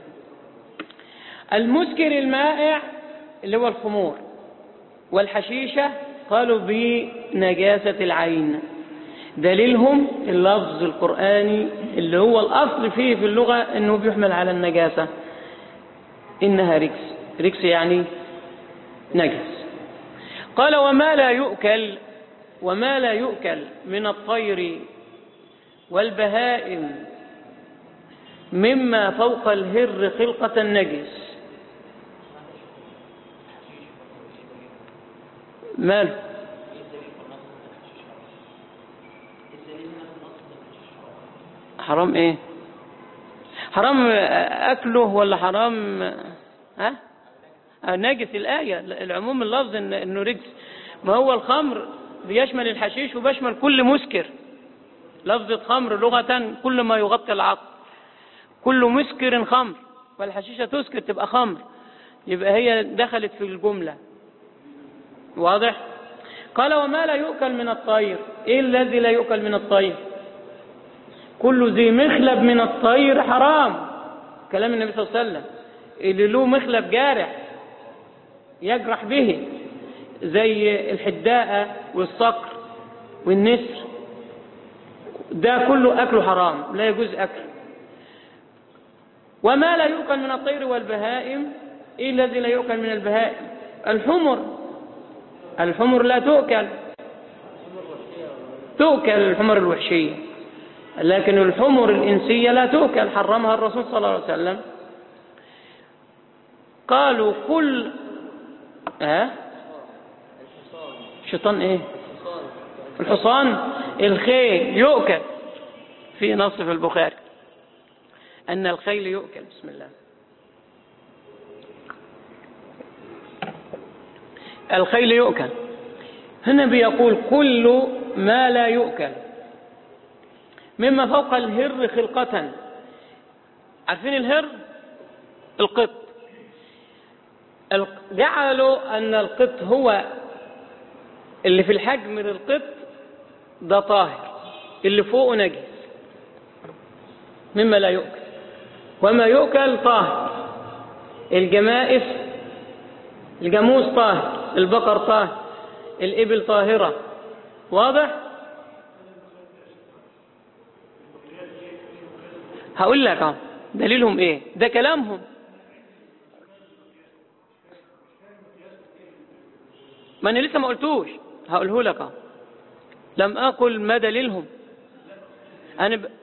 المسكر المائع اللي هو الخمور والحشيشة قالوا بنجاسة العين. دليلهم اللفظ القرآني اللي هو الأصل فيه في اللغة أنه بيحمل على النجاسة، إنها ركس. ركس يعني نجس. قال وما لا يؤكل وما لا يؤكل من الطير والبهائم مما فوق الهر خلقة النجس. ماله؟ حرام ايه؟ حرام اكله ولا حرام؟ ها؟ نجس الآية، العموم اللفظ انه رجس. ما هو الخمر بيشمل الحشيش وبيشمل كل مسكر. لفظة خمر لغة كل ما يغطي العقل، كل مسكر خمر، والحشيشة تسكر تبقى خمر، يبقى هي دخلت في الجملة. واضح؟ قال وما لا يؤكل من الطير. ايه الذي لا يؤكل من الطير؟ كل ذي مخلب من الطير حرام. كلام النبي صلى الله عليه وسلم. اللي له مخلب جارح يجرح به زي الحداءة والصقر والنسر، ده كله أكله حرام، لا يجوز أكله. وما لا يؤكل من الطير والبهائم. إيه الذي لا يؤكل من البهائم؟ الحمر. الحمر لا تؤكل، تؤكل الحمر الوحشية، لكن الحمر الإنسية لا تؤكل، حرمها الرسول صلى الله عليه وسلم. قالوا كل ها شيطان ايه؟ الحصان. الخيل يؤكل، في نص في البخاري أن الخيل يؤكل. بسم الله. الخيل يؤكل. هنا بيقول كل ما لا يؤكل مما فوق الهر خلقة. عارفين الهر؟ القط. جعلوا أن القط هو اللي في الحجم للقط ده طاهر، اللي فوقه نجس مما لا يؤكل، وما يؤكل طاهر. الجمائس، الجاموس طاهر، البقر طاهر، الإبل طاهرة. واضح؟ هقول لك اهو دليلهم ايه، ده كلامهم. ما انا لسه ما قلتوش، هقوله لك اهو. لم اقل ما دليلهم. انا ب...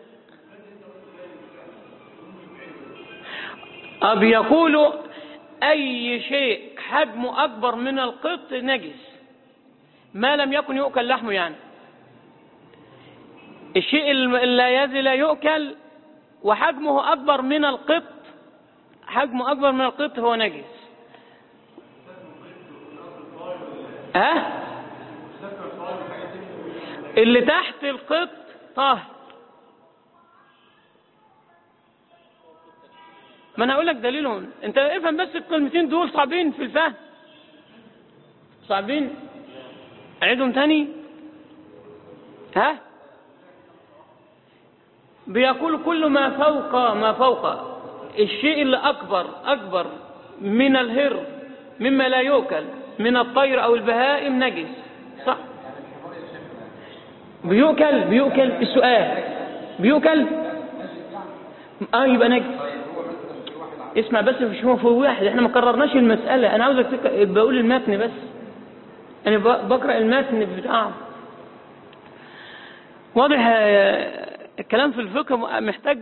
اب يقولوا اي شيء حجمه اكبر من القط نجس ما لم يكن يؤكل لحمه. يعني الشيء اللا يزي لا يؤكل وحجمه أكبر من القط، حجمه أكبر من القط هو نجس. ها؟ اللي تحت القط طاهر. ما أنا هقول لك دليلهم، أنت افهم بس الكلمتين دول صعبين في الفهم، صعبين. أعيدهم تاني. ها؟ بيقول كل ما فوق ما فوق الشيء اللي أكبر أكبر من الهر مما لا يؤكل من الطير أو البهائم نجس. صح؟ بيؤكل بيؤكل السؤال بيؤكل اه يبقى نجس. اسمع بس، مش هو في واحد، احنا ما قررناش المسألة. انا عاوزك تك... بقول المتن بس، انا بقرأ المتن بتاعه. واضح؟ الكلام في الفقه محتاج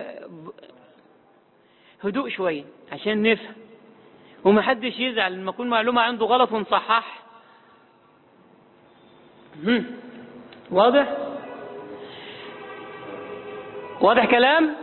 هدوء شوية عشان نفهم ومحدش يزعل لما يكون معلومة عنده غلط ونصحح. واضح؟ واضح كلام؟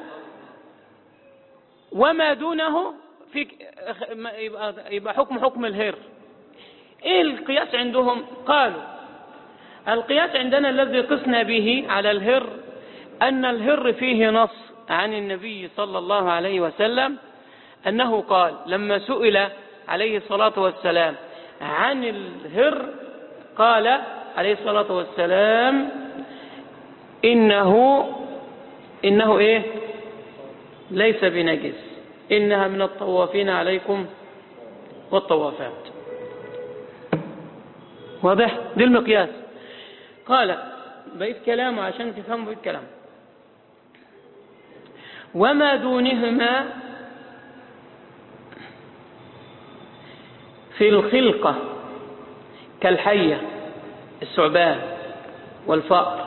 وما دونه في يبقى يبقى حكم حكم الهر. ايه القياس عندهم؟ قالوا القياس عندنا الذي قسنا به على الهر أن الهر فيه نص عن النبي صلى الله عليه وسلم أنه قال لما سئل عليه الصلاة والسلام عن الهر قال عليه الصلاة والسلام إنه إنه إيه؟ ليس بنجس، إنها من الطوافين عليكم والطوافات. واضح؟ دي المقياس. قال بقيت كلامه عشان تفهموا بقيت كلامه. وما دونهما في الخلقة كالحية، الثعبان والفأر.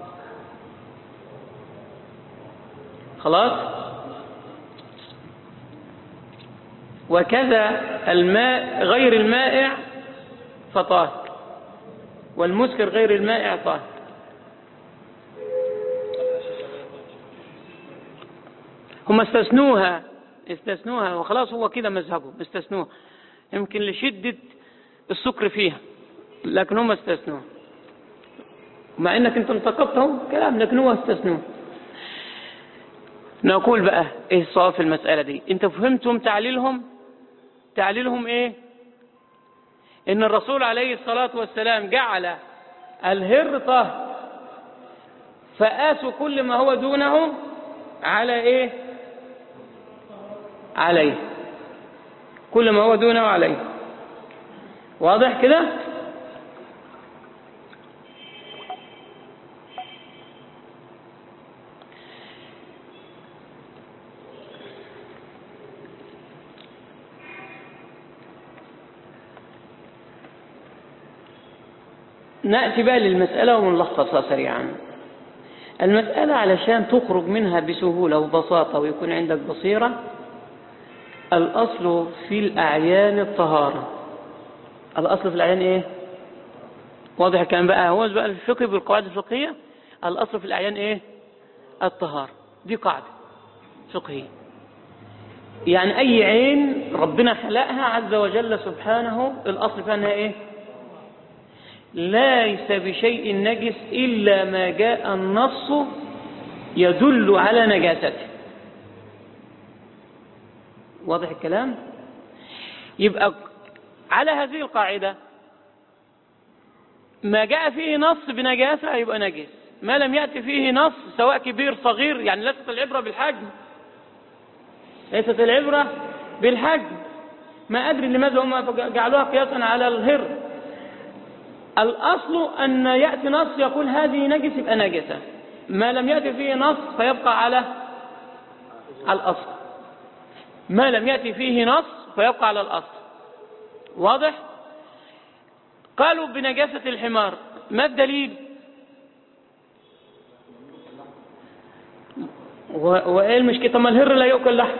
خلاص؟ وكذا الماء غير المائع فطاهر، والمسكر غير المائع طاهر. هم استثنوها استثنوها وخلاص، هو كده مذهبهم، استثنوها يمكن لشدة السكر فيها، لكن هم استثنوها، مع انك انت انتقدتهم كلام، لكن هو استثنوه. نقول بقى ايه الصواب في المسألة دي؟ انت فهمتم تعليلهم؟ تعليلهم ايه؟ ان الرسول عليه الصلاة والسلام جعل الهر طاهر، فقاسوا كل ما هو دونه على ايه؟ عليه، كل ما هو دونه عليه. واضح كده؟ نأتي بقى للمسألة ونلخصها سريعا. المسألة علشان تخرج منها بسهولة وبساطة ويكون عندك بصيرة، الأصل في الأعيان الطهارة. الأصل في الأعيان إيه؟ واضح كان بقى هو بقى الفقه بالقواعد الفقهية. الأصل في الأعيان إيه؟ الطهارة. دي قاعدة فقهية، يعني أي عين ربنا خلقها عز وجل سبحانه الأصل فيها أنها إيه؟ ليس بشيء نجس إلا ما جاء النص يدل على نجاسته. واضح الكلام؟ يبقى على هذه القاعدة ما جاء فيه نص بنجاسة يبقى نجس، ما لم يأتي فيه نص سواء كبير صغير، يعني ليست العبرة بالحجم، ليست العبرة بالحجم. ما أدري لماذا هم جعلوها قياسا على الهر. الأصل أن يأتي نص يقول هذه نجس يبقى نجسة، ما لم يأتي فيه نص فيبقى على على الأصل، ما لم يأتي فيه نص فيبقى على الأصل. واضح؟ قالوا بنجاسة الحمار، ما الدليل؟ وإيه المشكلة؟ طب ما الهر لا يؤكل لحم.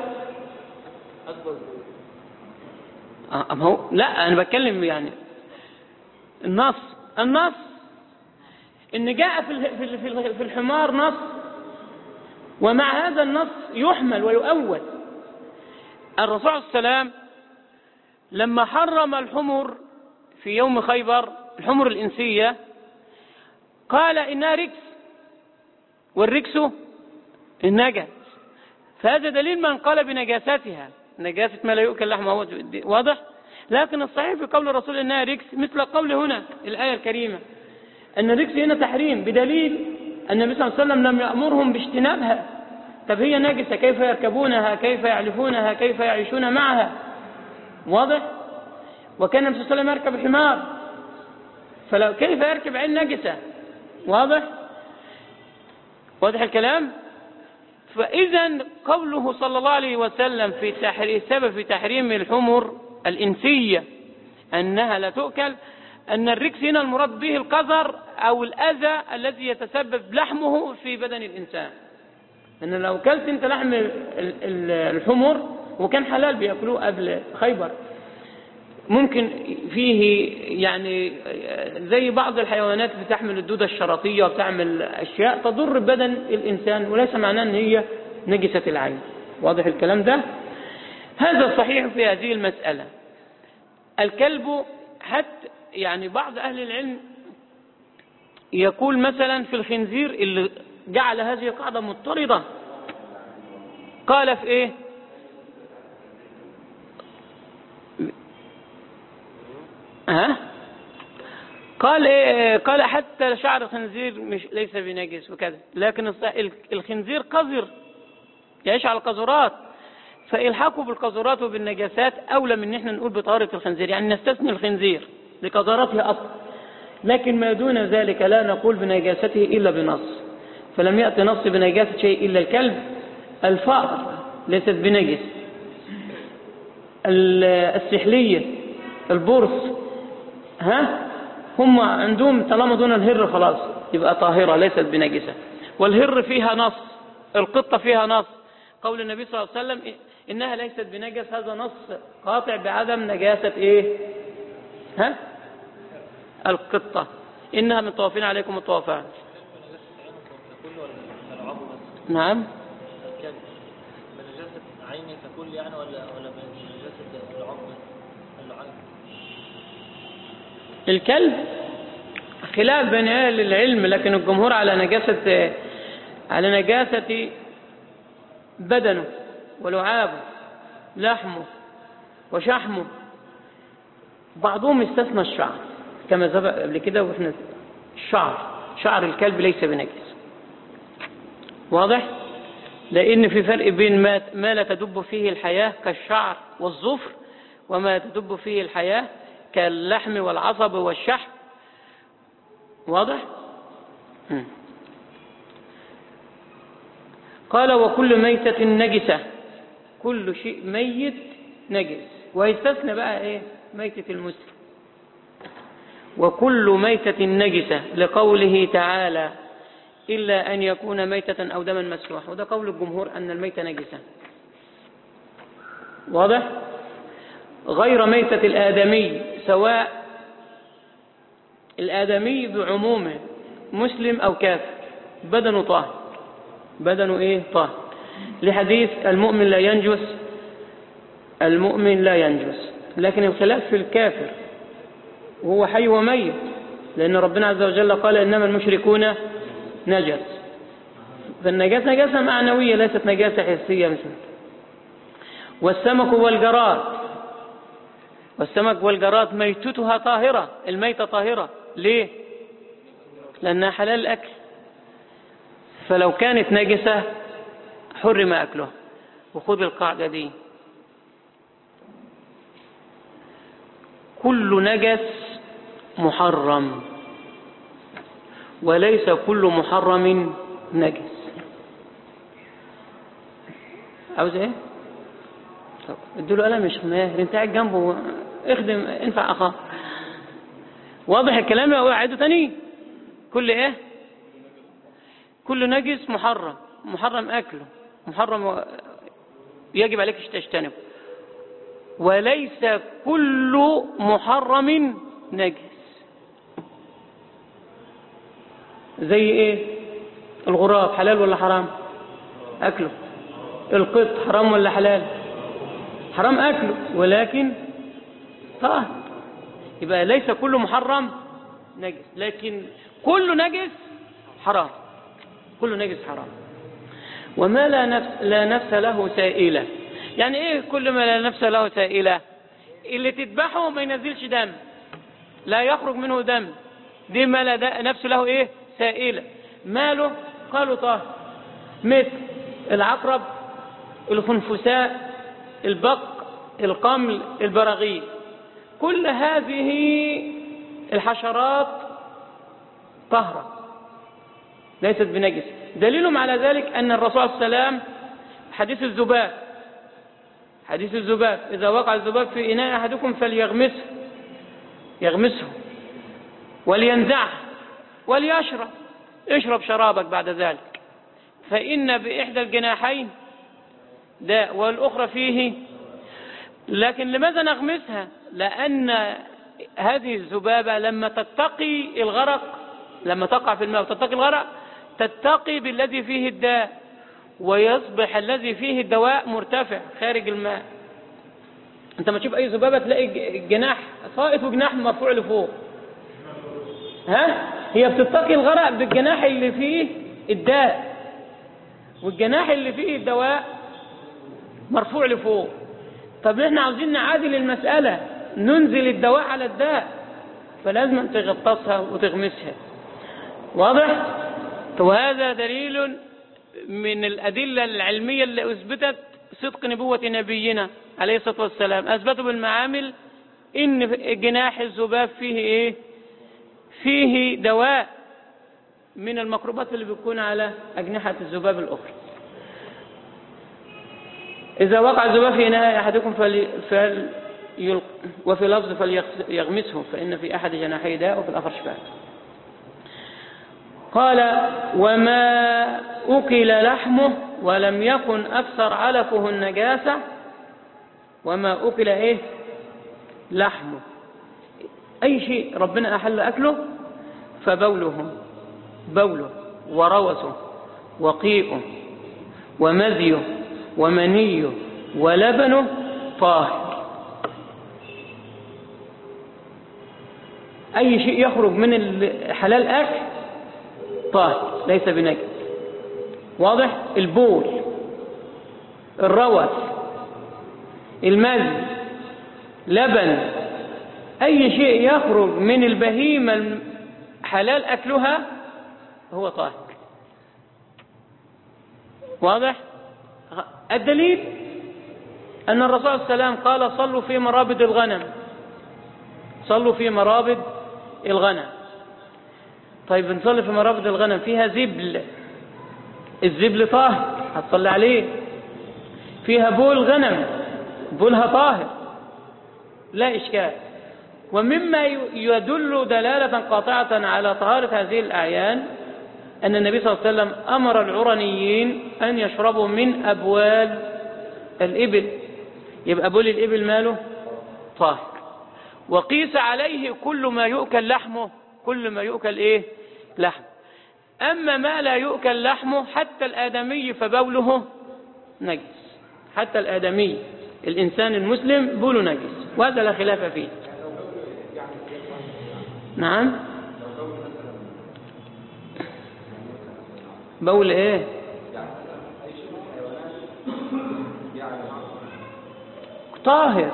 آه هو لا، أنا بتكلم يعني النص النص إن جاء في في الحمار نص، ومع هذا النص يحمل ويؤول. الرسول صلى الله عليه وسلم لما حرم الحمر في يوم خيبر، الحمر الإنسية، قال إنها ركس، والركس النجس، فهذا دليل من قال بنجاستها، نجاسة ما لا يؤكل لحمه. واضح؟ لكن الصحيح في قول الرسول إنها ركس مثل قول هنا الآية الكريمة أن الركس هنا تحريم، بدليل أن النبي صلى الله عليه وسلم لم يأمرهم باجتنابها. طب هي نجسة، كيف يركبونها، كيف يعلفونها، كيف يعيشون معها؟ واضح؟ وكان النبي صلى الله عليه وسلم يركب حمار، فلو كيف يركب عين نجسة؟ واضح؟ واضح الكلام؟ فإذا قوله صلى الله عليه وسلم في تحريم السبب في تحريم الحمر الإنسية أنها لا تؤكل، أن الركس هنا المراد به القذر أو الأذى الذي يتسبب لحمه في بدن الإنسان. أن لو أكلت أنت لحم الحمر، وكان حلال بيأكلوه قبل خيبر، ممكن فيه يعني زي بعض الحيوانات بتحمل الدودة الشرطية وبتعمل أشياء تضر بدن الإنسان، وليس معناه أن هي نجسة العين. واضح الكلام ده؟ هذا الصحيح في هذه المسألة. الكلب حتى يعني بعض أهل العلم يقول مثلا في الخنزير اللي جعل هذه القاعدة مضطردة، قال في إيه؟ ها؟ قال إيه؟ قال حتى شعر الخنزير مش ليس بنجس وكذا، لكن الخنزير قذر يعيش على القذرات، فإلحاقه بالقذرات وبالنجاسات أولى من إن احنا نقول بطهارة الخنزير، يعني نستثني الخنزير لقذرته أصلا، لكن ما دون ذلك لا نقول بنجاسته إلا بنص. فلم يأتي نص بنجاسة شيء إلا الكلب. الفأر ليست بنجس، السحلية، البرص، ها هم عندهم طالما دون الهر خلاص يبقى طاهرة ليست بنجسة. والهر فيها نص، القطة فيها نص، قول النبي صلى الله عليه وسلم إنها ليست بنجس، هذا نص قاطع بعدم نجاسة إيه؟ ها؟ القطة، إنها من طوافين عليكم الطوافان. نعم. الكلب من نجاسة عينه ككل يعني ولا ولا من نجاسة العظم العين؟ الكلب خلاف بين أهل العلم، لكن الجمهور على نجاسة على نجاسة بدنه ولعابه لحمه وشحمه. بعضهم استثنى الشعر كما سبق قبل كده، واحنا الشعر شعر الكلب ليس بنجس. واضح؟ لأن في فرق بين ما, ما لا تدب فيه الحياة كالشعر والظفر، وما تدب فيه الحياة كاللحم والعصب والشحم. واضح؟ م. قال وكل ميتة نجسة، كل شيء ميت نجس، ويستثنى بقى ايه؟ ميتة المسلم. وكل ميتة نجسة لقوله تعالى إلا أن يكون ميتة أو دما مسفوحا، وده قول الجمهور أن الميتة نجسة. واضح؟ غير ميتة الآدمي، سواء الآدمي بعمومه مسلم أو كافر بدنه طاهر، بدنه إيه؟ طاهر، لحديث المؤمن لا ينجس، المؤمن لا ينجس. لكن الخلاف في الكافر وهو حي وميت، لأن ربنا عز وجل قال إنما المشركون نجس، فالنجاسة نجاسة معنوية ليست نجاسة حسية مثل. والسمك والجراد، والسمك والجراد ميتتها طاهرة، الميتة طاهرة. ليه؟ لأنها حلال الأكل، فلو كانت نجسة حرم أكلها. وخذ القاعدة دي، كل نجس محرم وليس كل محرم نجس. عاوز ايه؟ طب اديله قلم يا شيخ ماهر، انت قاعد جنبه، اخدم انفع اخاه. واضح الكلام ولا اعيده تاني؟ كل ايه؟ كل نجس محرم، محرم اكله، محرم يجب عليك تجتنبه. وليس كل محرم نجس. زي ايه؟ الغراب حلال ولا حرام اكله؟ القط حرام ولا حلال؟ حرام اكله ولكن طاهر. يبقى ليس كل محرم نجس، لكن كل نجس حرام، كل نجس حرام. وما لا نفس, لا نفس له سائلة. يعني ايه كل ما لا نفس له سائلة؟ اللي تذبحه ما ينزلش دم، لا يخرج منه دم، دي ما لا نفس له ايه؟ سائلة. ماله؟ قالوا طاهر، مثل العقرب، الخنفساء، البق، القمل، البراغيث، كل هذه الحشرات طهرة ليست بنجس. دليلهم على ذلك أن الرسول صلى الله عليه وسلم حديث الذباب، حديث الذباب إذا وقع الذباب في إناء أحدكم فليغمسه، يغمسه ولينزعه وليشرب، اشرب شرابك بعد ذلك، فإن بإحدى الجناحين داء والأخرى فيه. لكن لماذا نغمسها؟ لأن هذه الذبابة لما تتقي الغرق، لما تقع في الماء وتتقي الغرق، تتقي بالذي فيه الداء، ويصبح الذي فيه الدواء مرتفع خارج الماء. انت ما تشوف اي ذبابة تلاقي الجناح طائف وجناح مرفوع لفوق، ها؟ هي بتتقي الغرق بالجناح اللي فيه الداء، والجناح اللي فيه الدواء مرفوع لفوق. طب احنا عاوزين نعادل المسألة، ننزل الدواء على الداء، فلازم تغطسها وتغمسها. واضح؟ وهذا دليل من الأدلة العلمية اللي أثبتت صدق نبوة نبينا عليه الصلاة والسلام. أثبتوا بالمعامل إن جناح الذباب فيه إيه؟ فيه دواء من الميكروبات اللي بتكون على أجنحة الذباب الأخرى. إذا وقع الذباب في إناء أحدكم فلي فل يلق... وفي لفظ فليغمسه فإن في أحد جناحيه داء وفي الآخر شفاء. قال وما أكل لحمه ولم يكن أكثر علفه النجاسة. وما أكل إيه؟ لحمه، أي شيء ربنا أحل أكله فبوله، بوله وروسه وقيئه ومذيه ومنيه ولبنه طاهر. أي شيء يخرج من الحلال أكل طاهر ليس بنجس. واضح؟ البول، الروث، المذي، لبن، أي شيء يخرج من البهيمة حلال أكلها هو طاهر. واضح؟ الدليل أن الرسول صلى الله عليه وسلم قال صلوا في مرابض الغنم، صلوا في مرابض الغنم. طيب نصلي في مرابض الغنم فيها زبل، الزبل طاهر هتصلي عليه. فيها بول غنم، بولها طاهر لا إشكال. ومما يدل دلالة قاطعة على طهارة هذه الأعيان أن النبي صلى الله عليه وسلم أمر العرنيين أن يشربوا من أبوال الإبل، يبقى بول الإبل ماله طاهر. وقيس عليه كل ما يؤكل لحمه، كل ما يؤكل إيه؟ لحم. أما ما لا يؤكل لحمه حتى الآدمي فبوله نجس، حتى الآدمي الإنسان المسلم بوله نجس، وهذا لا خلاف فيه. نعم. لو بول ايه؟ طاهر.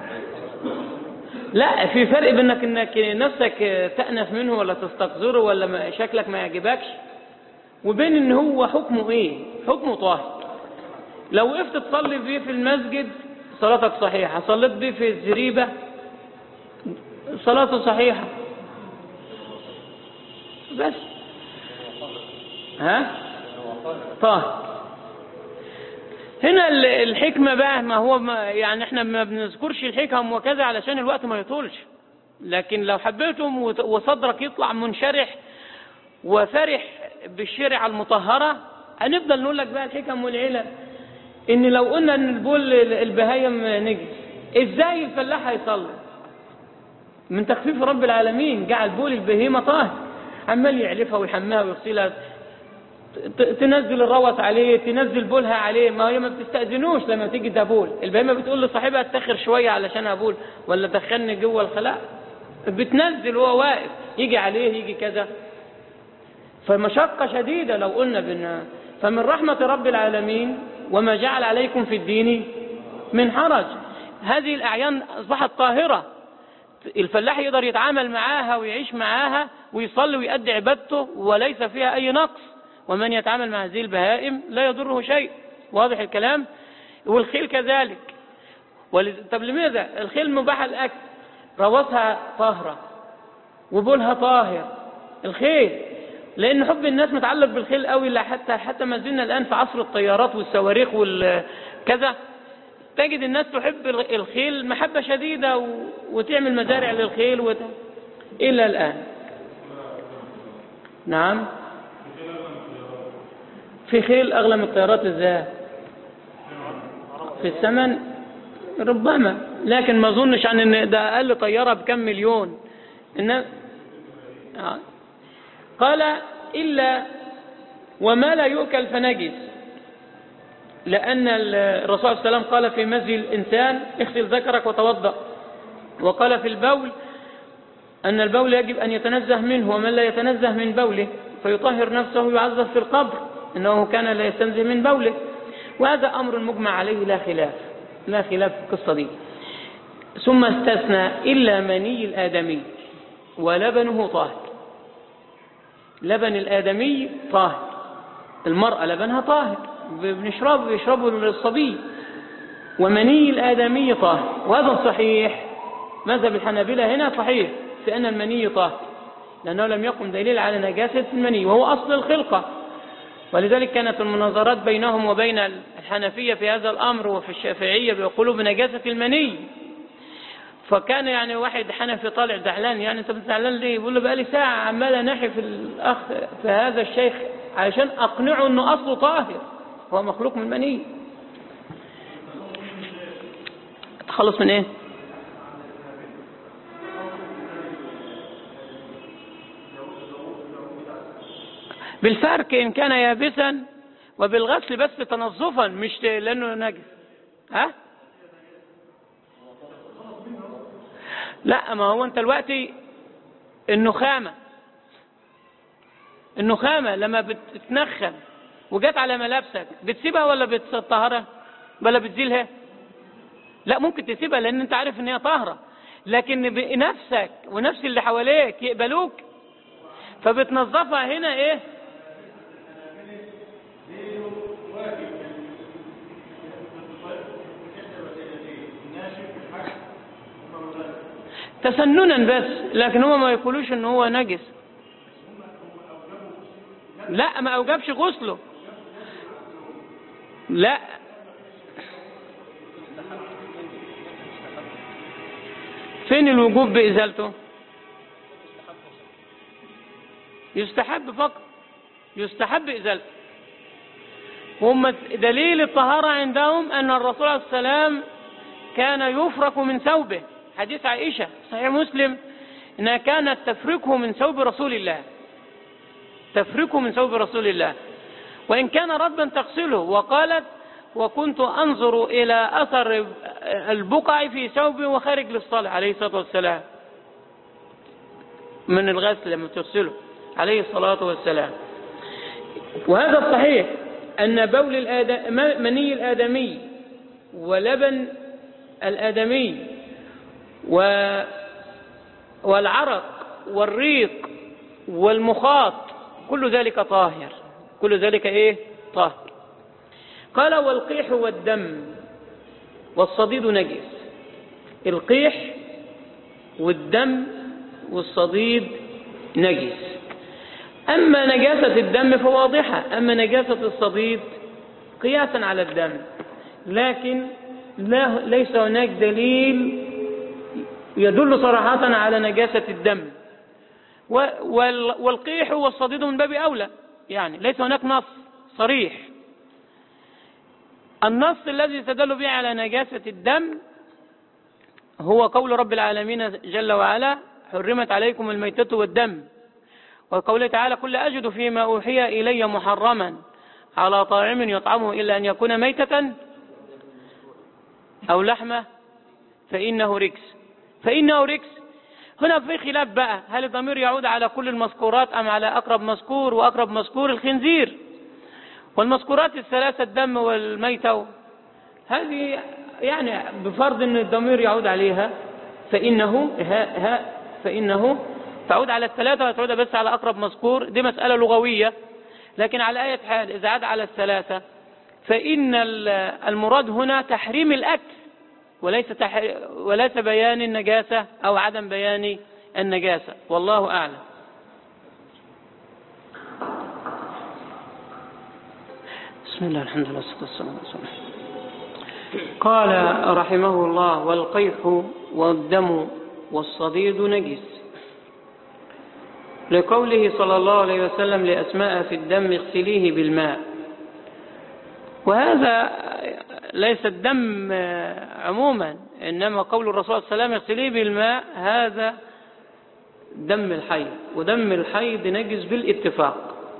لا، في فرق بينك انك نفسك تأنف منه ولا تستقذره ولا شكلك ما يعجبكش، وبين ان هو حكمه ايه؟ حكمه طاهر. لو وقفت تصلي بيه في المسجد صلاتك صحيحة، صليت بيه في الزريبة صلاته صحيحة بس. ها؟ طاهر. هنا الحكمة بقى، ما هو ما يعني احنا ما بنذكرش الحكم وكذا علشان الوقت ما يطولش، لكن لو حبيتم وصدرك يطلع منشرح وفرح بالشريعة المطهرة هنفضل نقول لك بقى الحكم والعلل. ان لو قلنا ان البول البهايم نجس، ازاي الفلاح هيصلي؟ من تخفيف رب العالمين جعل بول البهيمة طاهر، عمال يعلفها ويحماها ويغسلها، تنزل الروث عليه، تنزل بولها عليه. ما هي ما بتستأذنوش لما تيجي تبول، البهيمة بتقول لصاحبها اتخر شوية علشان ابول ولا دخلني جوه الخلاء، بتنزل وهو واقف، يجي عليه يجي كذا. فمشقة شديدة لو قلنا بنا. فمن رحمة رب العالمين وما جعل عليكم في الدين من حرج، هذه الأعيان أصبحت طاهرة، الفلاح يقدر يتعامل معاها ويعيش معاها ويصلي ويؤدي عبادته وليس فيها أي نقص. ومن يتعامل مع هذه البهائم لا يضره شيء. واضح الكلام؟ والخيل كذلك. ولذ... طب لماذا؟ الخيل مباح الأكل، روثها طاهرة وبولها طاهر. الخيل لأن حب الناس متعلق بالخيل قوي، حتى حتى ما زلنا الآن في عصر الطيارات والصواريخ والكذا، تجد الناس تحب الخيل محبة شديدة و... وتعمل مزارع للخيل وت... إلى الآن. نعم، في خيل أغلى من الطيارات ازاي؟ في الثمن ربما، لكن ما اظنش عن ان ده اقل طيارة بكم مليون. إن... آه. قال إلا وما لا يؤكل فنجس، لأن الرسول صلى الله عليه وسلم قال في مزي الإنسان اغسل ذكرك وتوضأ، وقال في البول أن البول يجب أن يتنزه منه، ومن لا يتنزه من بوله فيطهر نفسه يعذب في القبر، إنه كان لا يستنزه من بوله. وهذا أمر مجمع عليه لا خلاف، لا خلاف في القصة دي. ثم استثنى إلا مني الآدمي ولبنه طاهر. لبن الآدمي طاهر، المرأة لبنها طاهر بنشربه يشربه الصبي، ومني الآدمي طاهر. وهذا صحيح، مذهب الحنابلة هنا صحيح في أن المني طاهر، لأنه لم يقم دليل على نجاسة المني وهو أصل الخلقة. ولذلك كانت المناظرات بينهم وبين الحنفية في هذا الأمر، وفي الشافعية بيقولوا بنجاسة المني. فكان يعني واحد حنفي طالع زعلان، يعني انت زعلان ليه؟ يقول له بقى لي ساعة عمال انحي في الأخ في هذا الشيخ علشان أقنعه أنه أصله طاهر، هو مخلوق من مني. تخلص من إيه؟ بالفرك إن كان يابسا، وبالغسل بس تنظفا مش لأنه نجس. ها؟ لا، ما هو أنت دلوقتي النخامة النخامة لما بتتنخم وجات على ملابسك بتسيبها ولا بتطهرها ولا بتزيلها؟ لا، ممكن تسيبها لأن أنت عارف إن هي طاهرة، لكن نفسك ونفس اللي حواليك يقبلوك فبتنظفها. هنا إيه؟ تسننا بس، لكن هو ما يقولوش ان هو نجس. لا، ما اوجبش غسله. لا، فين الوجوب بإزالته؟ يستحب فقط، يستحب إزالته. هم دليل الطهارة عندهم أن الرسول عليه السلام كان يفرك من ثوبه، حديث عائشة صحيح مسلم إنها كانت تفركه من ثوب رسول الله، تفركه من ثوب رسول الله، وإن كان ربا تغسله. وقالت وكنت أنظر إلى أثر البقع في ثوبه وخارج للصلاة عليه الصلاة والسلام، من الغسل لما تغسله عليه الصلاة والسلام. وهذا الصحيح أن بول الآدم مني الآدمي ولبن الآدمي والعرق والريق والمخاط كل ذلك طاهر، كل ذلك إيه؟ طاهر. قال والقيح والدم والصديد نجس. القيح والدم والصديد نجس. أما نجاسة الدم فواضحة، أما نجاسة الصديد قياسا على الدم، لكن لا ليس هناك دليل يدل صراحة على نجاسة الدم. والقيح والصديد من باب أولى، يعني ليس هناك نص صريح. النص الذي يستدل به على نجاسة الدم هو قول رب العالمين جل وعلا حرمت عليكم الميتة والدم، وقوله تعالى قل أجد فيما أوحي إلي محرما على طاعم يطعمه إلا أن يكون ميتة أو لحمة فإنه ركس. فإنه ركس هنا في خلاف بقى، هل الضمير يعود على كل المذكورات أم على أقرب مذكور؟ وأقرب مذكور الخنزير، والمذكورات الثلاثة الدم والميتة هذه يعني بفرض أن الضمير يعود عليها فإنه ها ها فإنه تعود على الثلاثة وتعود بس على أقرب مذكور، دي مسألة لغوية. لكن على أي حال إذا عاد على الثلاثة فإن المراد هنا تحريم الأكل وليس تح... وليس بيان النجاسة أو عدم بيان النجاسة، والله أعلم. بسم الله الحمد لله والصلاة والسلام على رسول الله. قال رحمه الله والقيح والدم والصديد نجس، لقوله صلى الله عليه وسلم لأسماء في الدم اغسليه بالماء. وهذا ليس الدم عموما، إنما قول الرسول صلى الله عليه وسلم اغسليه بالماء هذا دم الحيض، ودم الحيض نجس بالاتفاق.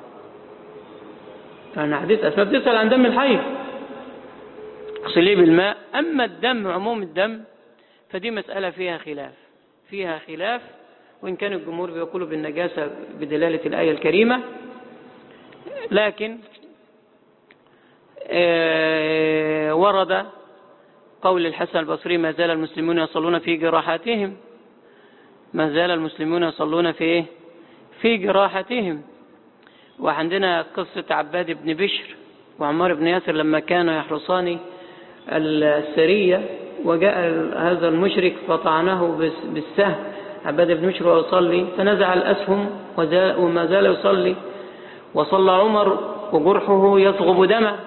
يعني حديث أسماء بتسأل عن دم الحيض اغسليه بالماء. أما الدم عموم الدم فدي مسألة فيها خلاف فيها خلاف وإن كان الجمهور بيقولوا بالنجاسة بدلالة الآية الكريمة، لكن ورد قول الحسن البصري ما زال المسلمون يصلون في جراحاتهم، ما زال المسلمون يصلون في في جراحاتهم. وعندنا قصة عباد بن بشر وعمار بن ياسر لما كانوا يحرصان السرية وجاء هذا المشرك فطعنه بالسهم عباد بن بشر ويصلي فنزع الأسهم وما زال يصلي، وصلى عمر وجرحه يصغب دمه.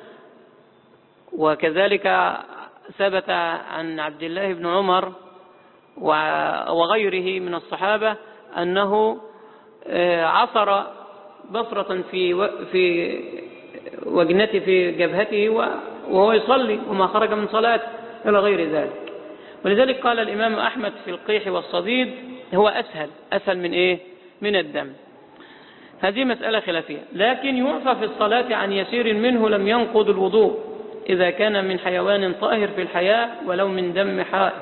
وكذلك ثبت عن عبد الله بن عمر وغيره من الصحابة أنه عصر بصرة في في وجنته في جبهته وهو يصلي وما خرج من صلاته إلى غير ذلك. ولذلك قال الإمام أحمد في القيح والصديد هو أسهل أسهل من إيه؟ من الدم. هذه مسألة خلافية، لكن يعفى في الصلاة عن يسير منه لم ينقض الوضوء إذا كان من حيوان طاهر في الحياة ولو من دم حائط،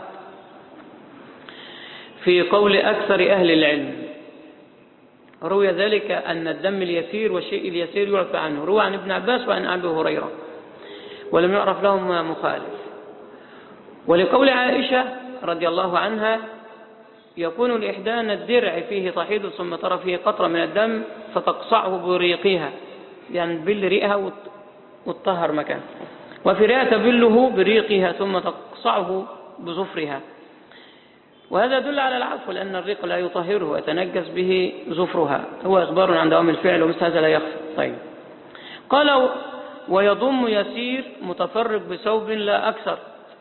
في قول أكثر أهل العلم. روي ذلك أن الدم اليسير والشيء اليسير يعفى عنه، روى عن ابن عباس وعن أبي هريرة ولم يعرف لهم مخالف. ولقول عائشة رضي الله عنها يكون الإحدان الدرع فيه صحيد ثم ترى فيه قطرة من الدم فتقصعه بريقها، يعني بل ريقها وتطهر مكان، وفي رئة تبله بريقها ثم تقصعه بظفرها. وهذا يدل على العفو لأن الريق لا يطهره ويتنجس به ظفرها، هو إخبار عن دوام الفعل ومثل هذا لا يخفى. طيب قال ويضم يسير متفرق بثوب لا أكثر.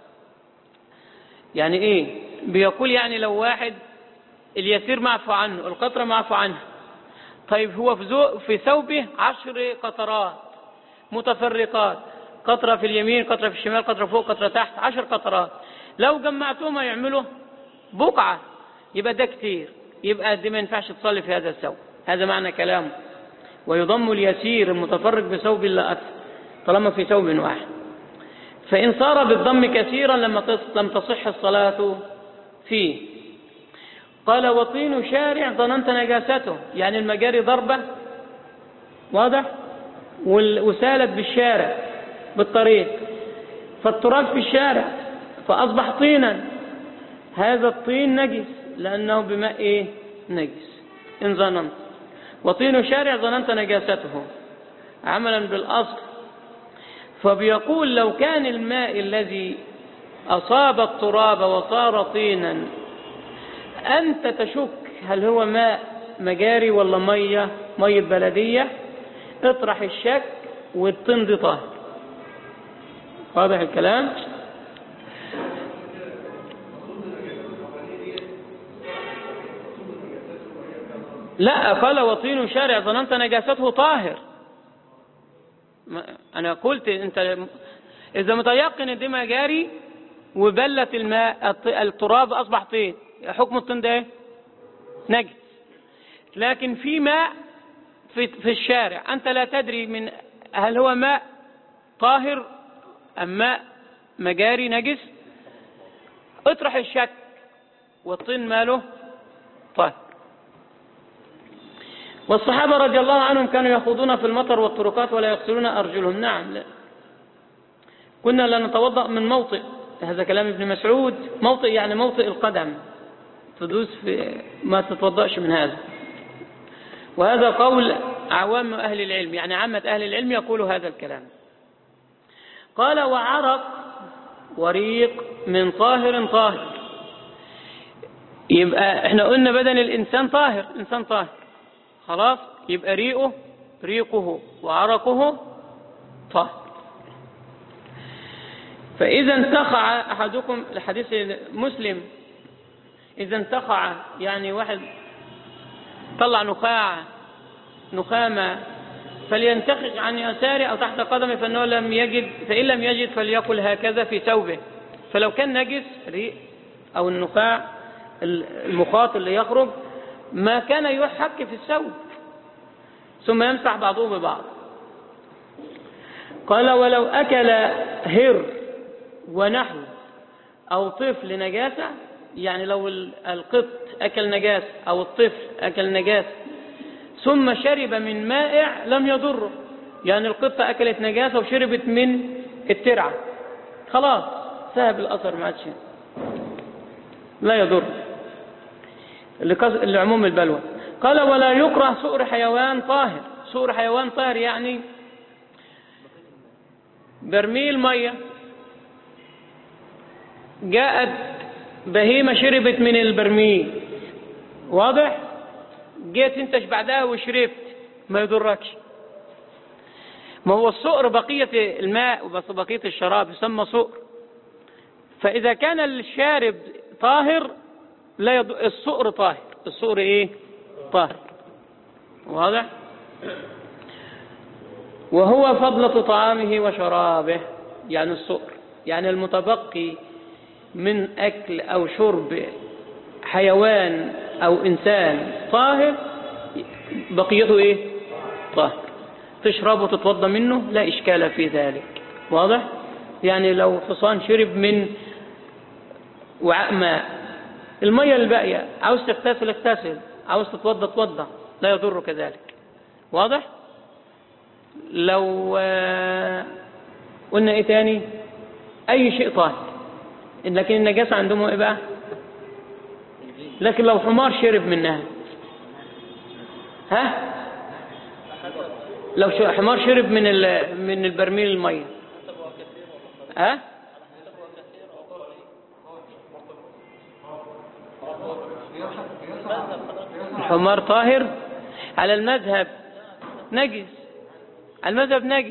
يعني إيه؟ بيقول يعني لو واحد اليسير معفو عنه القطرة معفو عنه، طيب هو في ثوبه عشر قطرات متفرقات، قطرة في اليمين قطرة في الشمال قطرة فوق قطرة تحت، عشر قطرات، لو جمعتهم يعملوا بقعة يبقى ده كتير، يبقى دي ما ينفعش تصلي في هذا الثوب. هذا معنى كلامه ويضم اليسير المتفرق بثوب لا أكثر طالما في ثوب واحد. فإن صار بالضم كثيرا لم تصح الصلاة فيه. قال وطين شارع ظننت نجاسته، يعني المجاري ضربة واضح وسالت بالشارع بالطريق، فالتراب في الشارع فأصبح طينا، هذا الطين نجس لأنه بماء إيه؟ نجس إن ظننت، وطين الشارع ظننت نجاسته عملا بالأصل. فبيقول لو كان الماء الذي أصاب التراب وصار طينا أنت تشك هل هو ماء مجاري ولا مية مية بلدية، اطرح الشك والطين دي طاهر. واضح الكلام؟ لا، قال وطين شارع ظننت نجاسته طاهر. أنا قلت أنت إذا متيقن إن دي مجاري وبلت الماء التراب أصبح طين، حكم الطين ده نجس. لكن في ماء في, في الشارع أنت لا تدري من هل هو ماء طاهر أم ماء مجاري نجس، اطرح الشك والطين ماله طاهر. والصحابة رضي الله عنهم كانوا يخوضون في المطر والطرقات ولا يغسلون أرجلهم. نعم، لا. كنا لا نتوضأ من موطئ، هذا كلام ابن مسعود، موطئ يعني موطئ القدم، تدوس في ما تتوضأش من هذا. وهذا قول عوام أهل العلم، يعني عامة أهل العلم يقولوا هذا الكلام. قال وعرق وريق من طاهر طاهر. يبقى احنا قلنا بدن الإنسان طاهر، إنسان طاهر خلاص، يبقى ريقه ريقه وعرقه طاهر. فإذا انتخع أحدكم، الحديث مسلم، إذا انتخع يعني واحد طلع نخاع نخامة فلينتخع عن يساره أو تحت قدمه، فإنه لم يجد فإن لم يجد فليقل هكذا في ثوبه. فلو كان نجس ريق أو النخاع المخاط اللي يخرج ما كان يحك في الثوب ثم يمسح بعضه ببعض. قال ولو أكل هر ونحو أو طفل نجاسة، يعني لو القط أكل نجاسة أو الطفل أكل نجاسة ثم شرب من مائع لم يضره، يعني القطة أكلت نجاسة وشربت من الترعة خلاص ذهب الأثر ما عادش لا يضر لعموم البلوى. قال ولا يكره سؤر حيوان طاهر. سؤر حيوان طاهر يعني برميل مية جاءت بهيمة شربت من البرميل، واضح؟ جيت انت بعدها وشربت ما يضركش. ما هو السؤر بقية الماء وبقية الشراب يسمى سؤر. فإذا كان الشارب طاهر لا يض... السؤر طاهر، السؤر ايه طاهر، واضح؟ وهو فضلة طعامه وشرابه، يعني السؤر يعني المتبقي من أكل أو شرب حيوان أو إنسان طاهر بقيته إيه طاهر، تشرب وتتوضى منه لا إشكال في ذلك، واضح؟ يعني لو حصان شرب من وعاء ماء، المية الباقية عاوز تغتسل اغتسل، عاوز تتوضى توضى، لا يضر كذلك، واضح؟ لو قلنا ايه تاني؟ اي شيء طاهر، لكن النجاسة عندهم ايه بقى؟ لكن لو حمار شرب منها، ها؟ لو حمار شرب من من البرميل المية، ها؟ الحمار طاهر على المذهب نجس، على المذهب نجس.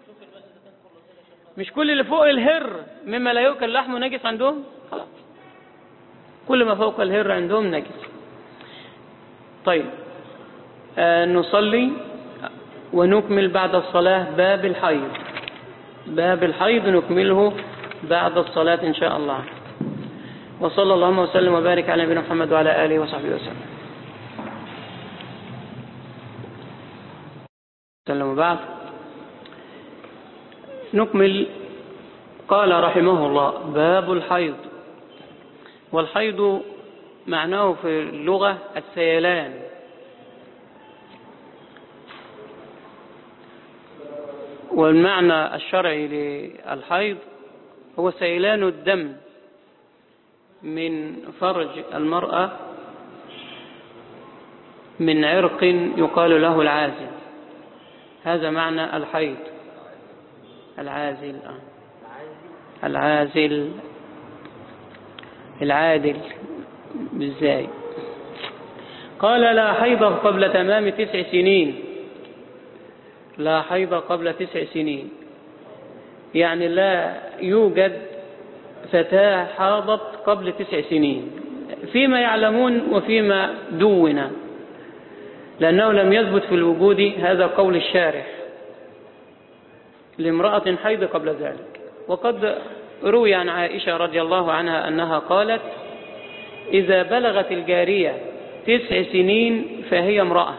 مش كل اللي فوق الهر مما لا يؤكل لحمه نجس عندهم، خلاص كل ما فوق الهر عندهم نجس. طيب آه نصلي ونكمل بعد الصلاة باب الحيض. باب الحيض نكمله بعد الصلاة إن شاء الله. وصلى اللهم وسلم وبارك على نبينا محمد وعلى آله وصحبه وسلم. سلم بعد نكمل. قال رحمه الله باب الحيض. والحيض معناه في اللغة السيلان. والمعنى الشرعي للحيض هو سيلان الدم من فرج المرأة من عرق يقال له العازل. هذا معنى الحيض. العازل العازل العادل بالزاي. قال لا حيض قبل تمام تسع سنين. لا حيض قبل تسع سنين يعني لا يوجد فتاة حاضت قبل تسع سنين فيما يعلمون وفيما دون، لأنه لم يثبت في الوجود هذا قول الشارح لامرأة حيض قبل ذلك. وقد روي عن عائشة رضي الله عنها أنها قالت: إذا بلغت الجارية تسع سنين فهي امرأة.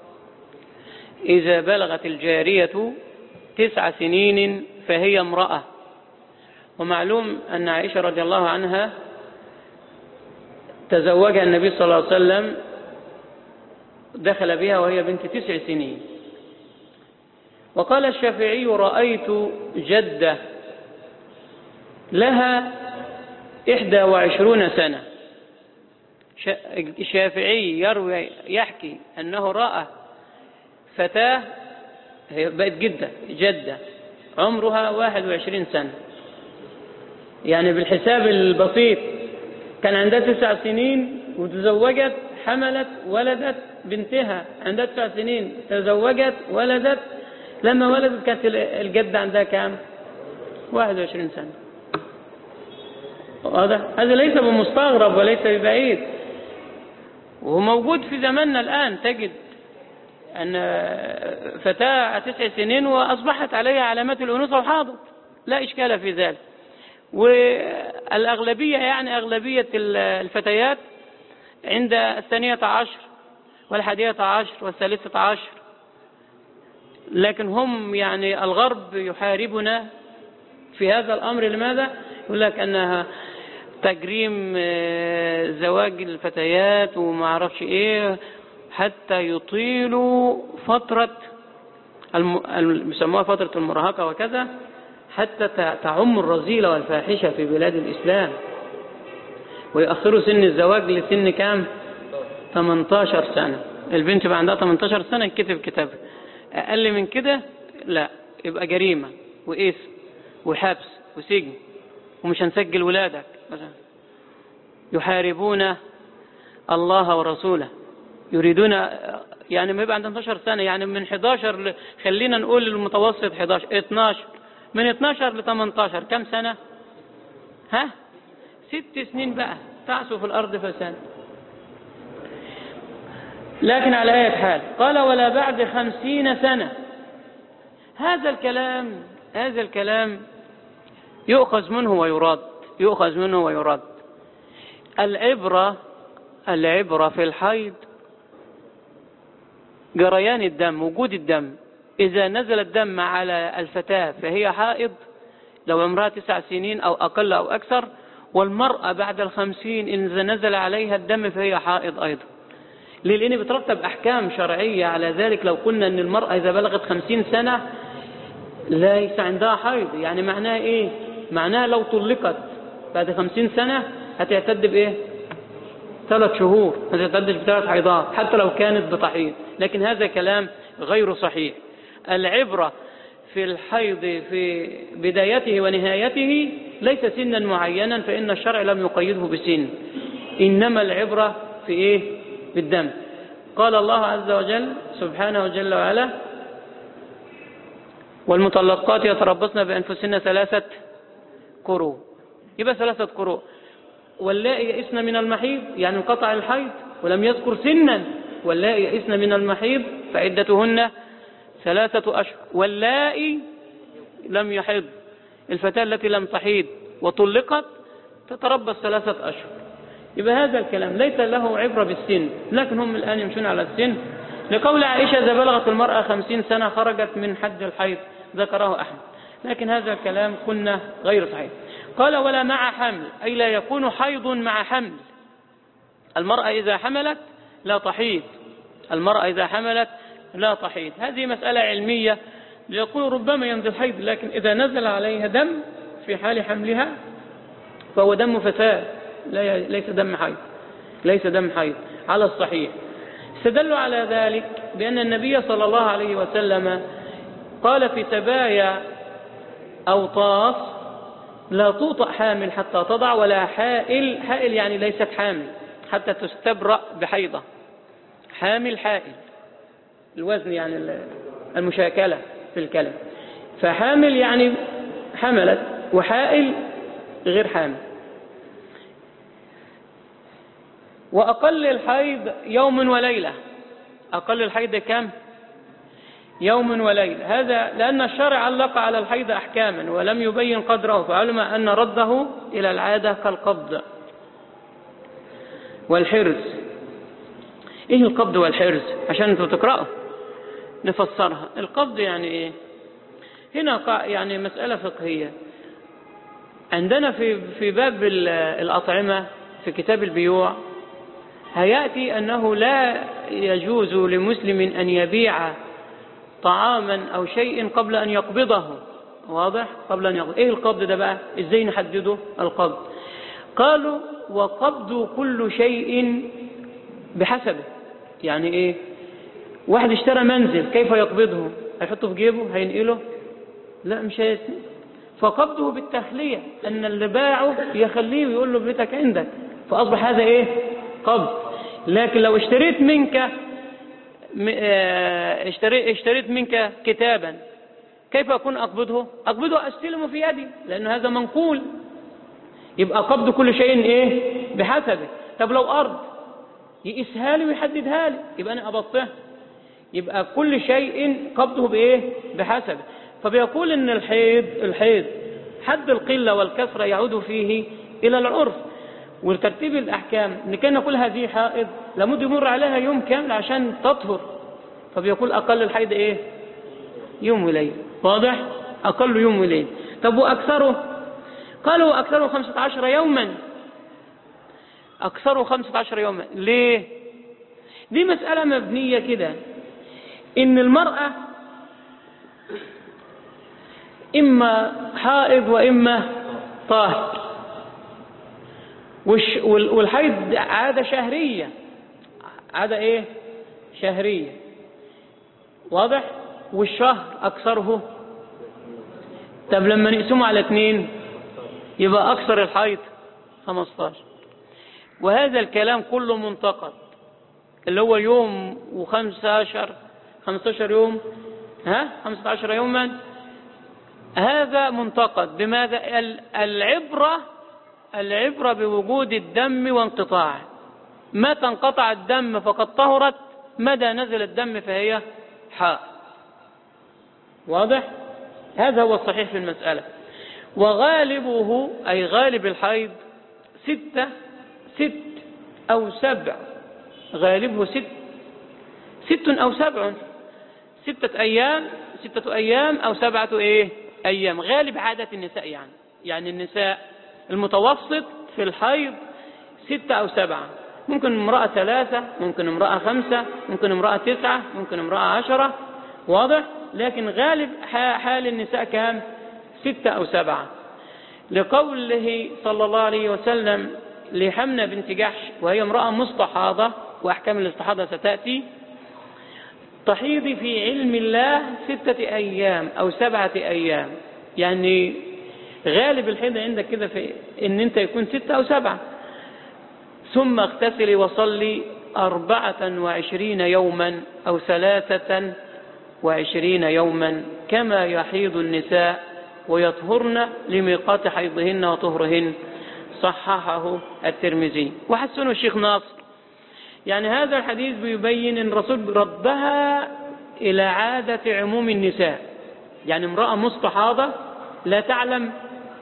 إذا بلغت الجارية تسع سنين فهي امرأة. ومعلوم أن عائشة رضي الله عنها تزوجها النبي صلى الله عليه وسلم، دخل بها وهي بنت تسع سنين. وقال الشافعي: رأيت جدة لها إحدى وعشرون سنة. الشافعي يروي يحكي أنه رأى فتاة هي بقت جدة جدة عمرها واحد وعشرين سنة، يعني بالحساب البسيط كان عندها تسع سنين وتزوجت، حملت، ولدت، بنتها عندها تسع سنين تزوجت، ولدت، لما ولدت كانت الجدة عندها كام؟ واحد وعشرين سنة. هذا هذا ليس بمستغرب وليس ببعيد، وهو موجود في زماننا الآن. تجد أن فتاة تسع سنين وأصبحت عليها علامات الأنوثة وحاضت، لا إشكال في ذلك. والأغلبية يعني أغلبية الفتيات عند الثانية عشر والحادية عشر والثالثة عشر، لكن هم يعني الغرب يحاربنا في هذا الأمر. لماذا؟ يقول لك أنها تجريم زواج الفتيات وما عرفش إيه حتى يطيلوا فترة الم... يسموها فترة المراهقة وكذا، حتى تعم الرذيلة والفاحشة في بلاد الإسلام، ويأخروا سن الزواج لسن كام؟ ثمانية عشر سنة. البنت بقى عندها ثمانية عشر سنة كتب كتاب، أقل من كده لا، يبقى جريمة وإثم وحبس وسجن ومش هنسجل ولادك مثلا. يحاربون الله ورسوله، يريدون يعني ما يبقى عندهم اثنتا عشرة سنة، يعني من احد عشر ل... خلينا نقول المتوسط احد عشر اثناشر، من اثناشر ل ثمانية عشر كم سنة؟ ها؟ ست سنين بقى تعسوا في الأرض فساد. لكن على أي حال قال: ولا بعد خمسين سنة. هذا الكلام هذا الكلام يؤخذ منه ويراد، يؤخذ منه ويراد. العبرة العبرة في الحيض جريان الدم، وجود الدم. إذا نزل الدم على الفتاة فهي حائض لو عمرها تسع سنين أو أقل أو أكثر، والمرأة بعد الخمسين إذا نزل عليها الدم فهي حائض أيضا. لأن بترتب أحكام شرعية على ذلك. لو قلنا أن المرأة إذا بلغت خمسين سنة ليس عندها حيض، يعني معناها إيه؟ معناها لو طلقت بعد خمسين سنة هتعتد بإيه؟ ثلاث شهور، ما تتعدش بثلاث حيضات حتى لو كانت بتحيض. لكن هذا كلام غير صحيح. العبرة في الحيض في بدايته ونهايته ليس سنا معينا، فإن الشرع لم يقيده بسن، إنما العبرة في إيه؟ بالدم. قال الله عز وجل سبحانه وجل وعلا: والمطلقات يتربصن بأنفسهن ثلاثة قروء. يبقى ثلاثة قروء. واللائي يئسن من المحيض يعني انقطع الحيض ولم يذكر سنا، واللائي يئسن من المحيض فعدتهن ثلاثة أشهر. واللائي لم يحض، الفتاة التي لم تحيض وطلقت تتربص ثلاثة أشهر. يبقى هذا الكلام ليس له عبرة بالسن، لكن هم الآن يمشون على السن. لقول عائشة: إذا بلغت المرأة خمسين سنة خرجت من حد الحيض، ذكره أحمد. لكن هذا الكلام قلنا غير صحيح. قال: ولا مع حمل، أي لا يكون حيض مع حمل. المرأة إذا حملت لا تحيض، المرأة إذا حملت لا تحيض. هذه مسألة علمية يقول ربما ينزل حيض، لكن إذا نزل عليها دم في حال حملها فهو دم فساد، ليس دم حيض، ليس دم حيض على الصحيح. استدلوا على ذلك بأن النبي صلى الله عليه وسلم قال في سبايا أوطاس: لا توطأ حامل حتى تضع، ولا حائل، حائل يعني ليست حامل، حتى تستبرأ بحيضة. حامل حائل، الوزن يعني المشاكلة في الكلام، فحامل يعني حملت، وحائل غير حامل. وأقل الحيض يوم وليلة. أقل الحيض كم؟ يوم وليلة. هذا لأن الشرع علق على الحيض أحكاما ولم يبين قدره، فعلم أن رده إلى العادة كالقبض والحرز. إيه القبض والحرز؟ عشان أنتوا تقرأوا نفسرها. القبض يعني إيه؟ هنا يعني مسألة فقهية عندنا في في باب الأطعمة في كتاب البيوع، هيأتي أنه لا يجوز لمسلم أن يبيع طعاما أو شيء قبل أن يقبضه. واضح؟ قبل أن يقبض. إيه القبض ده بقى؟ إزاي نحدده القبض؟ قالوا: وقبض كل شيء بحسبه. يعني إيه؟ واحد اشترى منزل، كيف يقبضه؟ هيحطه في جيبه؟ هينقله؟ لا، مش هيسنق. فقبضه بالتخلية، أن اللي باعه يخليه ويقول له بيتك عندك، فأصبح هذا إيه؟ قبض. لكن لو اشتريت منك اشتريت منك كتابا، كيف أكون أقبضه؟ أقبضه أستلمه في يدي، لأن هذا منقول. يبقى قبض كل شيء إيه؟ بحسبه. طب لو أرض يقيسها لي ويحددها لي، يبقى أنا أبطه. يبقى كل شيء قبضه بإيه؟ بحسبه. فبيقول إن الحيض الحيض حد القلة والكثرة يعود فيه إلى العرف وترتيب الأحكام. إن كان نقول هذه حائض لابد يمر عليها يوم كامل عشان تطهر، فبيقول أقل الحيض إيه؟ يوم وليل. واضح؟ أقل يوم وليل. طب وأكثره؟ قالوا أكثره خمسة عشر يوما. أكثره خمسة عشر يوما. ليه؟ دي مسألة مبنية كده، إن المرأة إما حائض وإما طاهر، والحيض عادة شهرية، عادة إيه؟ شهرية. واضح؟ والشهر أكثره. طب لما نقسمه على اثنين يبقى أكثر الحيض خمسة عشر. وهذا الكلام كله منتقد، اللي هو يوم وخمسة عشر خمسة عشر يوم، ها خمسة عشر يوما، هذا منتقد. بماذا؟ العبرة العبرة بوجود الدم وانقطاعه. متى انقطع الدم فقد طهرت، مدى نزل الدم فهي حائض. واضح؟ هذا هو الصحيح في المسألة. وغالبه أي غالب الحيض ستة ست أو سبع. غالبه ست ست أو سبع، ستة أيام ستة أيام أو سبعة إيه؟ أيام. غالب عادة النساء، يعني يعني النساء المتوسط في الحيض ستة أو سبعة. ممكن امرأة ثلاثة، ممكن امرأة خمسة، ممكن امرأة تسعة، ممكن امرأة عشرة. واضح؟ لكن غالب حال النساء كام؟ ستة أو سبعة. لقوله صلى الله عليه وسلم لحمنة بنت جحش وهي امرأة مستحاضة، وأحكام الاستحاضة ستأتي: تحيضي في علم الله ستة أيام أو سبعة أيام. يعني غالب الحيض عندك كده في إن أنت يكون ستة أو سبعة. ثم اغتسلي وصلي أربعة وعشرين يوما أو ثلاثة وعشرين يوما كما يحيض النساء ويطهرن لميقات حيضهن وطهرهن. صححه الترمذي وحسنه الشيخ ناصر. يعني هذا الحديث بيبين أن الرسول ردها إلى عادة عموم النساء. يعني امرأة مستحاضة لا تعلم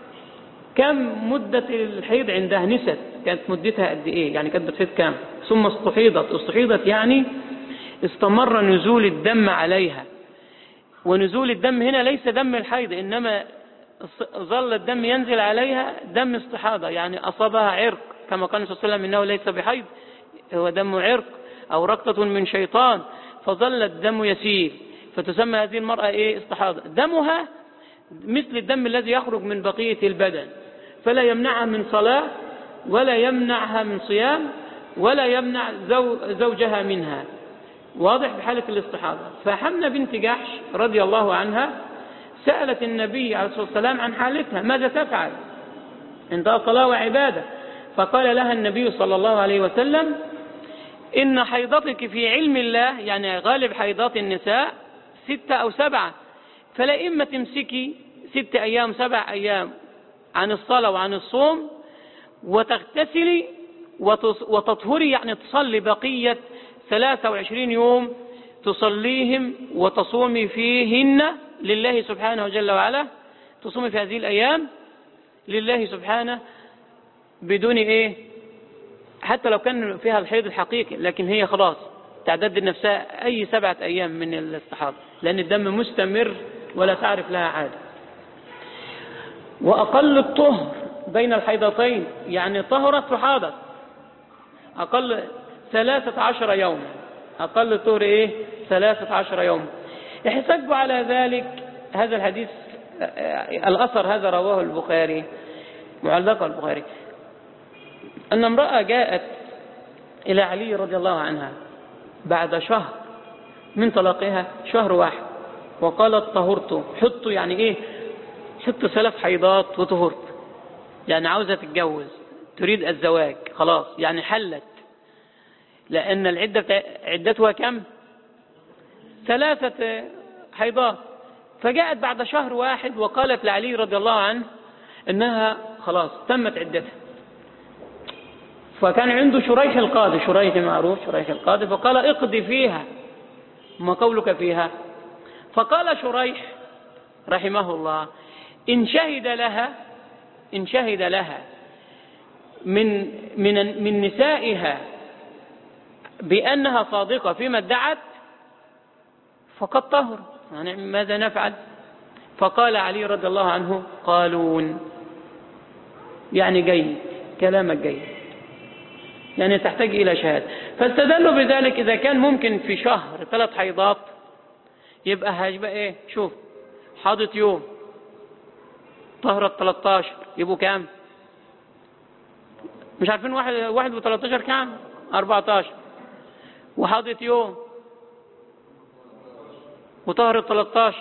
كم مدة الحيض عندها، نسيت كانت مدتها قد إيه، يعني كانت بتحيض كام، ثم استحيضت. استحيضت يعني استمر نزول الدم عليها. ونزول الدم هنا ليس دم الحيض، إنما ظل الدم ينزل عليها دم استحاضة، يعني أصابها عرق، كما قال صلى الله عليه وسلم إنه ليس بحيض، هو دم عرق أو رقطة من شيطان، فظل الدم يسيل. فتسمى هذه المرأة إيه؟ استحاضة. دمها مثل الدم الذي يخرج من بقية البدن، فلا يمنعها من صلاة ولا يمنعها من صيام ولا يمنع زوجها منها. واضح بحالة الاستحاضة. فحمنة بنت جحش رضي الله عنها سألت النبي عليه الصلاة والسلام عن حالتها، ماذا تفعل عندها صلاة وعبادة؟ فقال لها النبي صلى الله عليه وسلم: إن حيضتك في علم الله، يعني غالب حيضات النساء ستة أو سبعة، فلا إما تمسكي ست أيام سبع أيام عن الصلاة وعن الصوم وتغتسلي وتطهري، يعني تصلي بقية ثلاثة وعشرين يوم تصليهم وتصومي فيهن لله سبحانه جل وعلا، تصومي في هذه الأيام لله سبحانه بدون إيه، حتى لو كان فيها الحيض الحقيقي، لكن هي خلاص تعدد نفسها أي سبعة أيام من الاستحاضة، لأن الدم مستمر ولا تعرف لها عادة. وأقل الطهر بين الحيضتين، يعني طهرت وحاضت، أقل ثلاثة عشر يوم، أقل الطهر إيه؟ ثلاثة عشر يوم. يحسب على ذلك هذا الحديث، الأثر هذا رواه البخاري معلقا البخاري، أن امرأة جاءت إلى علي رضي الله عنها بعد شهر من طلاقها، شهر واحد، وقالت طهرت. حط يعني إيه؟ حط ثلاث حيضات وطهرت، يعني عاوزة تتجوز، تريد الزواج خلاص، يعني حلت، لأن العدة عدتها كم؟ ثلاثة حيضات. فجاءت بعد شهر واحد وقالت لعلي رضي الله عنه إنها خلاص تمت عدتها. فكان عنده شريح القاضي، شريح معروف شريح القاضي، فقال اقضي فيها، ما قولك فيها؟ فقال شريح رحمه الله: إن شهد لها إن شهد لها من من من نسائها بأنها صادقة فيما ادعت فقد طهر، يعني ماذا نفعل؟ فقال علي رضي الله عنه: قالون، يعني جيد، كلامك جيد، يعني تحتاج إلى شهادة. فاستدلوا بذلك إذا كان ممكن في شهر ثلاث حيضات، يبقى هيبقى إيه؟ شوف، حاضت يوم طهرت ثلاثة عشر، يبقوا كام؟ مش عارفين، واحد واحد وثلاثة عشر كام؟ أربعة عشر. وحاضت يوم وطهرت ثلاثة عشر،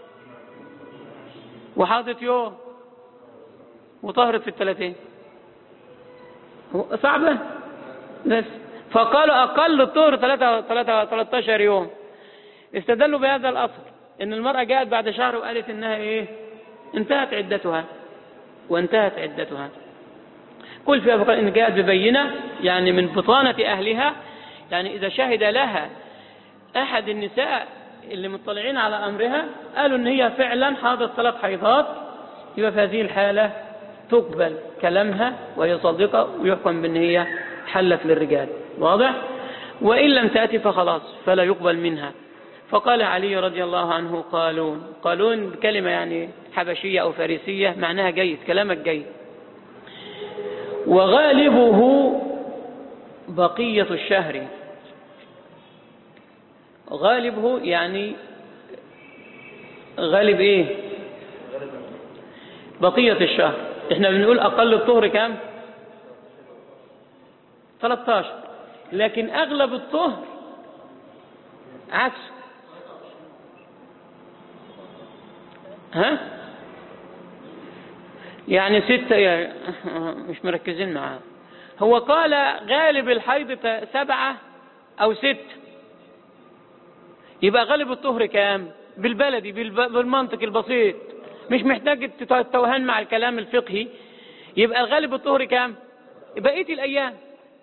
وحاضت يوم وطهرت في الثلاثين. صعبة بس. فقالوا أقل الطهر ثلاثة عشر يوم. استدلوا بهذا الأصل، إن المرأة جاءت بعد شهر وقالت إنها إيه؟ انتهت عدتها، وانتهت عدتها. قل فيها فقال إن جاءت ببينة، يعني من بطانة أهلها، يعني إذا شهد لها أحد النساء اللي مطلعين على أمرها قالوا إن هي فعلا حاضت ثلاث حيضات، يبقى في هذه الحالة تقبل كلامها وهي صادقة، ويحكم بأن هي حلت للرجال. واضح؟ وإن لم تأتي فخلاص فلا يقبل منها. فقال علي رضي الله عنه: قالون. قالون كلمة يعني حبشية أو فارسية، معناها جيد، كلامك جيد. وغالبه بقية الشهر. غالبه يعني غالب إيه؟ بقية الشهر. احنا بنقول أقل الطهر كام؟ ثلاثة عشر، لكن أغلب الطهر عكس. ها؟ يعني ستة، يعني مش مركزين معاه. هو قال غالب الحيض سبعة أو ست، يبقى غالب الطهر كام؟ بالبلدي، بالمنطق البسيط، مش محتاج تتوهان مع الكلام الفقهي. يبقى الغالب الطهر كام؟ بقية الأيام.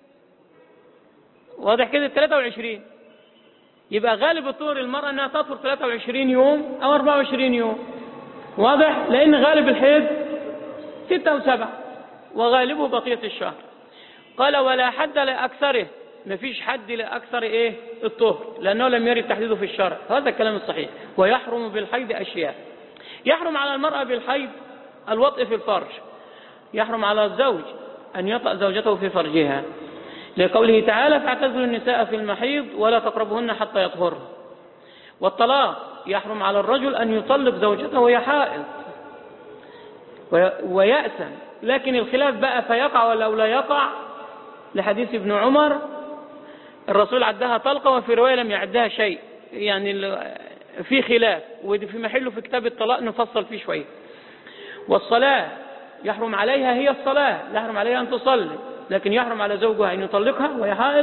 واضح كده؟ ثلاثة وعشرين. يبقى غالب الطهر المرأة أنها تطهر ثلاثة وعشرين يوم أو أربعة وعشرين يوم. واضح؟ لأن غالب الحيض ستة أو سبعة، وغالبه بقية الشهر. قال: ولا حد لأكثره، مفيش حد لأكثر إيه؟ الطهر، لأنه لم يرد تحديده في الشرع. هذا الكلام الصحيح. ويحرم بالحيض أشياء. يحرم على المرأة بالحيض الوطء في الفرج، يحرم على الزوج أن يطأ زوجته في فرجها، لقوله تعالى: فاعتزلوا النساء في المحيض ولا تقربهن حتى يطهرن. والطلاق يحرم على الرجل أن يطلق زوجته وهي حائض ويأسم، لكن الخلاف بقى فيقع ولا لا يقع لحديث ابن عمر الرسول عدها طلقة وفي رواية لم يعدها شيء، يعني في خلاف ودي في محله في كتاب الطلاق نفصل فيه شوية. والصلاة يحرم عليها هي الصلاة، لا يحرم عليها أن تصلي، لكن يحرم على زوجها أن يطلقها وهي حائض،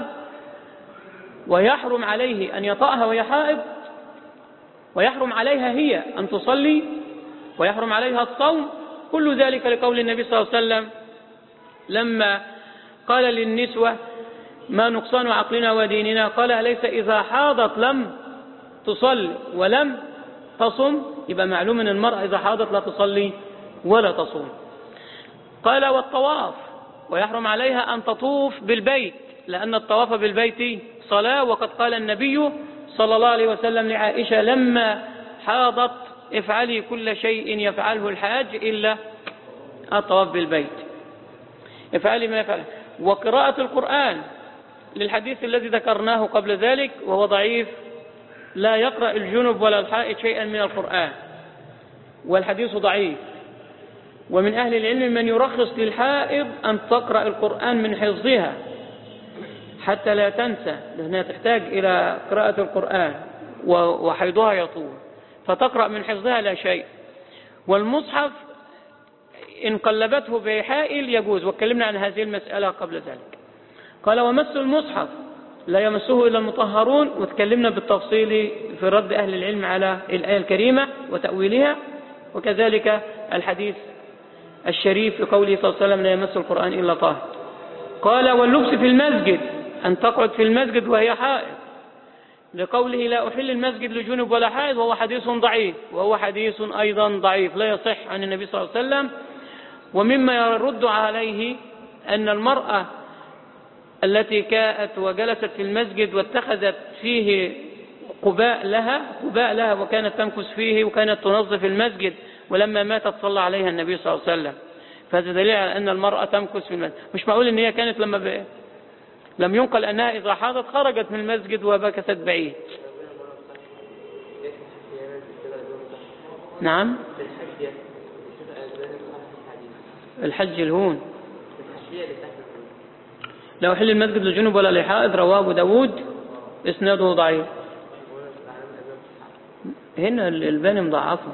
ويحرم عليه أن يطأها وهي حائض، ويحرم عليها هي أن تصلي، ويحرم عليها الصوم. كل ذلك لقول النبي صلى الله عليه وسلم لما قال للنسوة ما نقصان عقلنا وديننا، قال أليس إذا حاضت لم تصلي ولم تصم؟ يبقى معلوم أن المرأة إذا حاضت لا تصلي ولا تصوم. قال والطواف، ويحرم عليها أن تطوف بالبيت لأن الطواف بالبيت صلاة، وقد قال النبي صلى الله عليه وسلم لعائشة لما حاضت افعلي كل شيء يفعله الحاج إلا الطواف بالبيت، افعلي ما يفعله. وقراءة القرآن للحديث الذي ذكرناه قبل ذلك وهو ضعيف، لا يقرأ الجنب ولا الحائض شيئا من القرآن، والحديث ضعيف. ومن أهل العلم من يرخص للحائض أن تقرأ القرآن من حفظها حتى لا تنسى، لأنها تحتاج إلى قراءة القرآن وحيضها يطول، فتقرأ من حفظها لا شيء. والمصحف إن قلبته بحائل يجوز، واتكلمنا عن هذه المسألة قبل ذلك. قال ومس المصحف لا يمسه إلا المطهرون، واتكلمنا بالتفصيل في رد أهل العلم على الآية الكريمة وتأويلها، وكذلك الحديث الشريف في قوله صلى الله عليه وسلم لا يمس القرآن إلا طاهر. قال واللبس في المسجد، أن تقعد في المسجد وهي حائض، لقوله لا أحل المسجد لجنب ولا حائض، وهو حديث ضعيف، وهو حديث أيضا ضعيف لا يصح عن النبي صلى الله عليه وسلم. ومما يرد عليه أن المرأة التي كانت وجلست في المسجد واتخذت فيه قباء لها قباء لها وكانت تمكث فيه وكانت تنظف المسجد، ولما ماتت صلى عليها النبي صلى الله عليه وسلم، فهذا دليل على أن المرأة تمكث في المسجد. مش معقول أن هي كانت لما ب... لم ينقل أنها إذا حاضت خرجت من المسجد وبكست بعيد. نعم الحج الهون لو أحل المسجد للجنوب ولا لحائض، رواه أبو داود إسناده ضعيف. هنا الألباني مضاعفه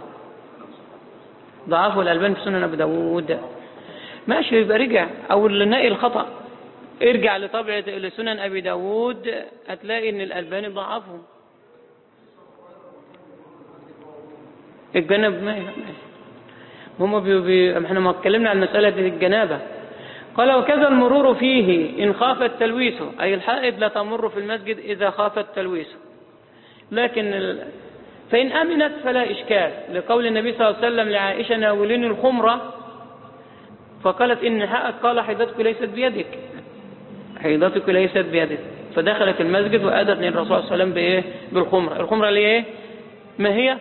ضعفه الألباني في سنن أبو داود، ماشي يبقى رجع، أو النقي الخطأ ارجع لطبعة لسنن أبي داود هتلاقي إن الألباني ضعفه. الجنب ما هم بي بي احنا ما اتكلمنا عن مسألة الجنابة. قال وكذا المرور فيه إن خافت تلويثه، أي الحائض لا تمر في المسجد إذا خافت تلويثه، لكن ال... فإن أمنت فلا إشكال، لقول النبي صلى الله عليه وسلم لعائشة ناولين الخمرة، فقالت إن حقك، قال حيضتك ليست بيدك، حيضتك ليست بيدك، فدخلت المسجد وأدت للرسول صلى الله عليه وسلم بإيه؟ بالخمرة. الخمرة اللي إيه؟ ما هي؟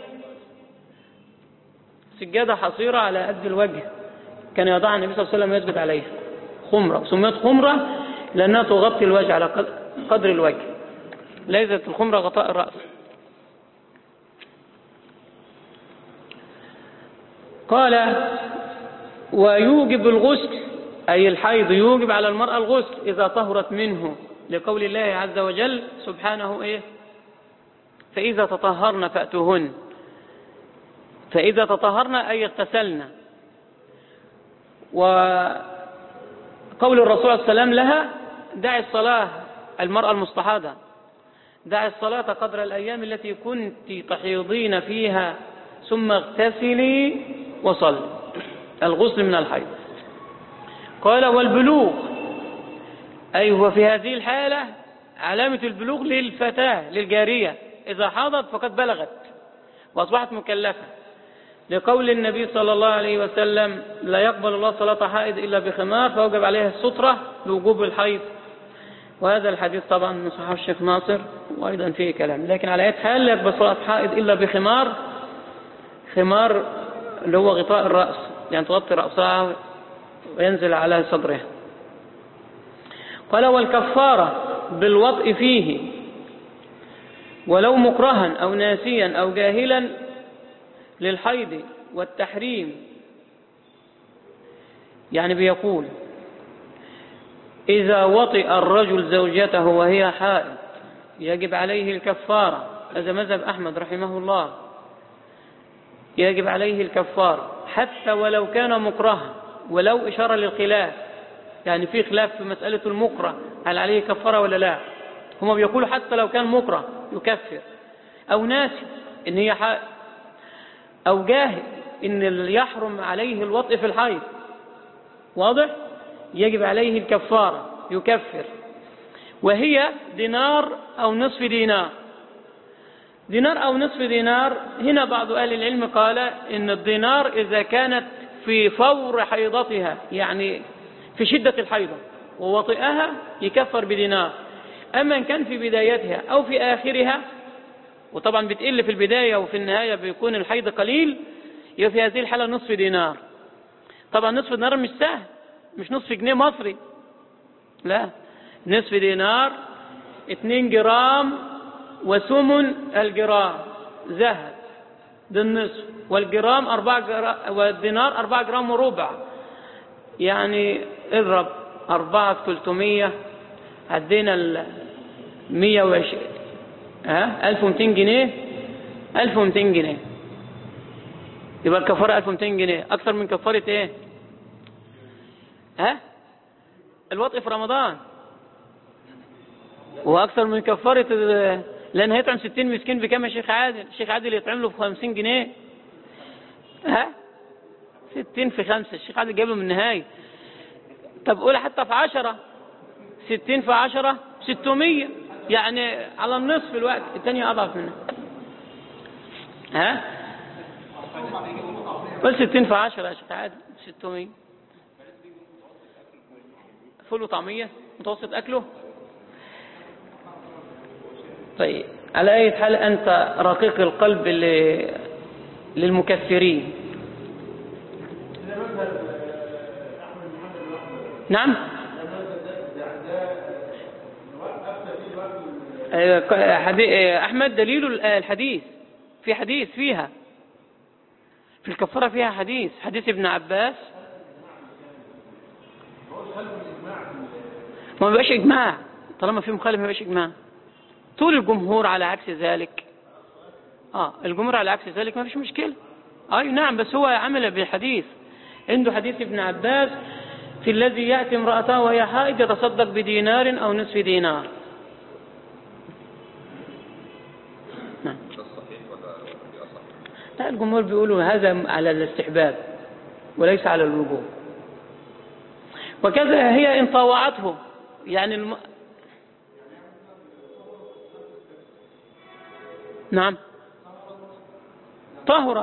سجادة حصيرة على قد الوجه كان يضعها النبي صلى الله عليه وسلم يسجد عليها، خمرة، سميت خمرة لأنها تغطي الوجه على قدر الوجه، ليست الخمرة غطاء الرأس. قال ويوجب الغسل، أي الحيض يوجب على المرأة الغسل إذا طهرت منه، لقول الله عز وجل سبحانه إيه؟ فإذا تطهرن فأتوهن، فإذا تطهرن أي اغتسلن. وقول الرسول صلى الله عليه وسلم لها دعي الصلاة، المرأة المستحاضة دعي الصلاة قدر الأيام التي كنت تحيضين فيها ثم اغتسلي وصلي، الغسل من الحيض. قال والبلوغ، أي هو في هذه الحالة علامة البلوغ للفتاة للجارية، إذا حاضت فقد بلغت وأصبحت مكلفة، لقول النبي صلى الله عليه وسلم لا يقبل الله صلاة حائض إلا بخمار، فوجب عليها السترة بوجوب الحيض. وهذا الحديث طبعا من صحيح الشيخ ناصر وأيضا فيه كلام، لكن على أي حال لا يقبل صلاة حائض إلا بخمار، خمار اللي هو غطاء الرأس، يعني تغطي رأسها وينزل على صدرها. قال والكفارة بالوطء فيه، ولو مكرها أو ناسيا أو جاهلا للحيض والتحريم. يعني بيقول إذا وطئ الرجل زوجته وهي حائض يجب عليه الكفارة، هذا مذهب أحمد رحمه الله، يجب عليه الكفارة حتى ولو كان مكرها، ولو إشارة للخلاف، يعني في خلاف في مسألة المكره هل عليه كفارة ولا لا. هم بيقولوا حتى لو كان مكره يكفر، أو ناسي إن هي حائض، أو جاهل إن يحرم عليه الوطء في الحيض، واضح؟ يجب عليه الكفارة يكفر، وهي دينار أو نصف دينار. دينار أو نصف دينار، هنا بعض أهل العلم قال إن الدينار إذا كانت في فور حيضتها، يعني في شدة الحيضة ووطئها يكفر بدينار. أما إن كان في بدايتها أو في آخرها، وطبعا بتقل في البداية وفي النهاية بيكون الحيض قليل، يبقى في هذه الحالة نصف دينار. طبعا نصف دينار مش سهل، مش نصف جنيه مصري، لا، نصف دينار اتنين جرام وثمن الجرام ذهب، ده النصف، والجرام أربعة جرام، والدينار أربعة جرام وربع، يعني اضرب أربعة في ثلاثمية، عدينا ال مية وعشرين، ها ألف ومئتين جنيه، ألف ومئتين جنيه، يبقى الكفارة ألف ومئتين جنيه، أكثر من كفارة إيه؟ ها؟ الوطء في رمضان، وأكثر من كفارة، لأن هيطعم ستين مسكين بكام يا شيخ عادل؟ الشيخ عادل يطعم له في خمسين جنيه، ها؟ ستين في خمسة، الشيخ عادل جايبه من النهاية. طب قول حتى في عشرة، ستين في عشرة ستمية، يعني على النصف الوقت، الثانية أضعف منها، ها؟ قول ستين في عشرة يا شيخ عادل، ستمية. فول وطعمية متوسط أكله. طيب على أي حال أنت رقيق القلب للمكفرين. نعم، أحمد دليل الحديث، في حديث فيها في الكفارة، فيها حديث حديث ابن عباس. ما بيبقاش إجماع، طالما في مخالف ما بيبقاش إجماع. طول الجمهور على عكس ذلك، آه الجمهور على عكس ذلك ما فيش مشكلة. أي نعم، بس هو عمل بالحديث، عنده حديث ابن عباس في الذي يأتي امرأته وهي حائض يتصدق بدينار أو نصف دينار. نعم. لا، الجمهور بيقولوا هذا على الاستحباب وليس على الوجوب. وكذا هي إن طاوعته، يعني الم... نعم طهرت،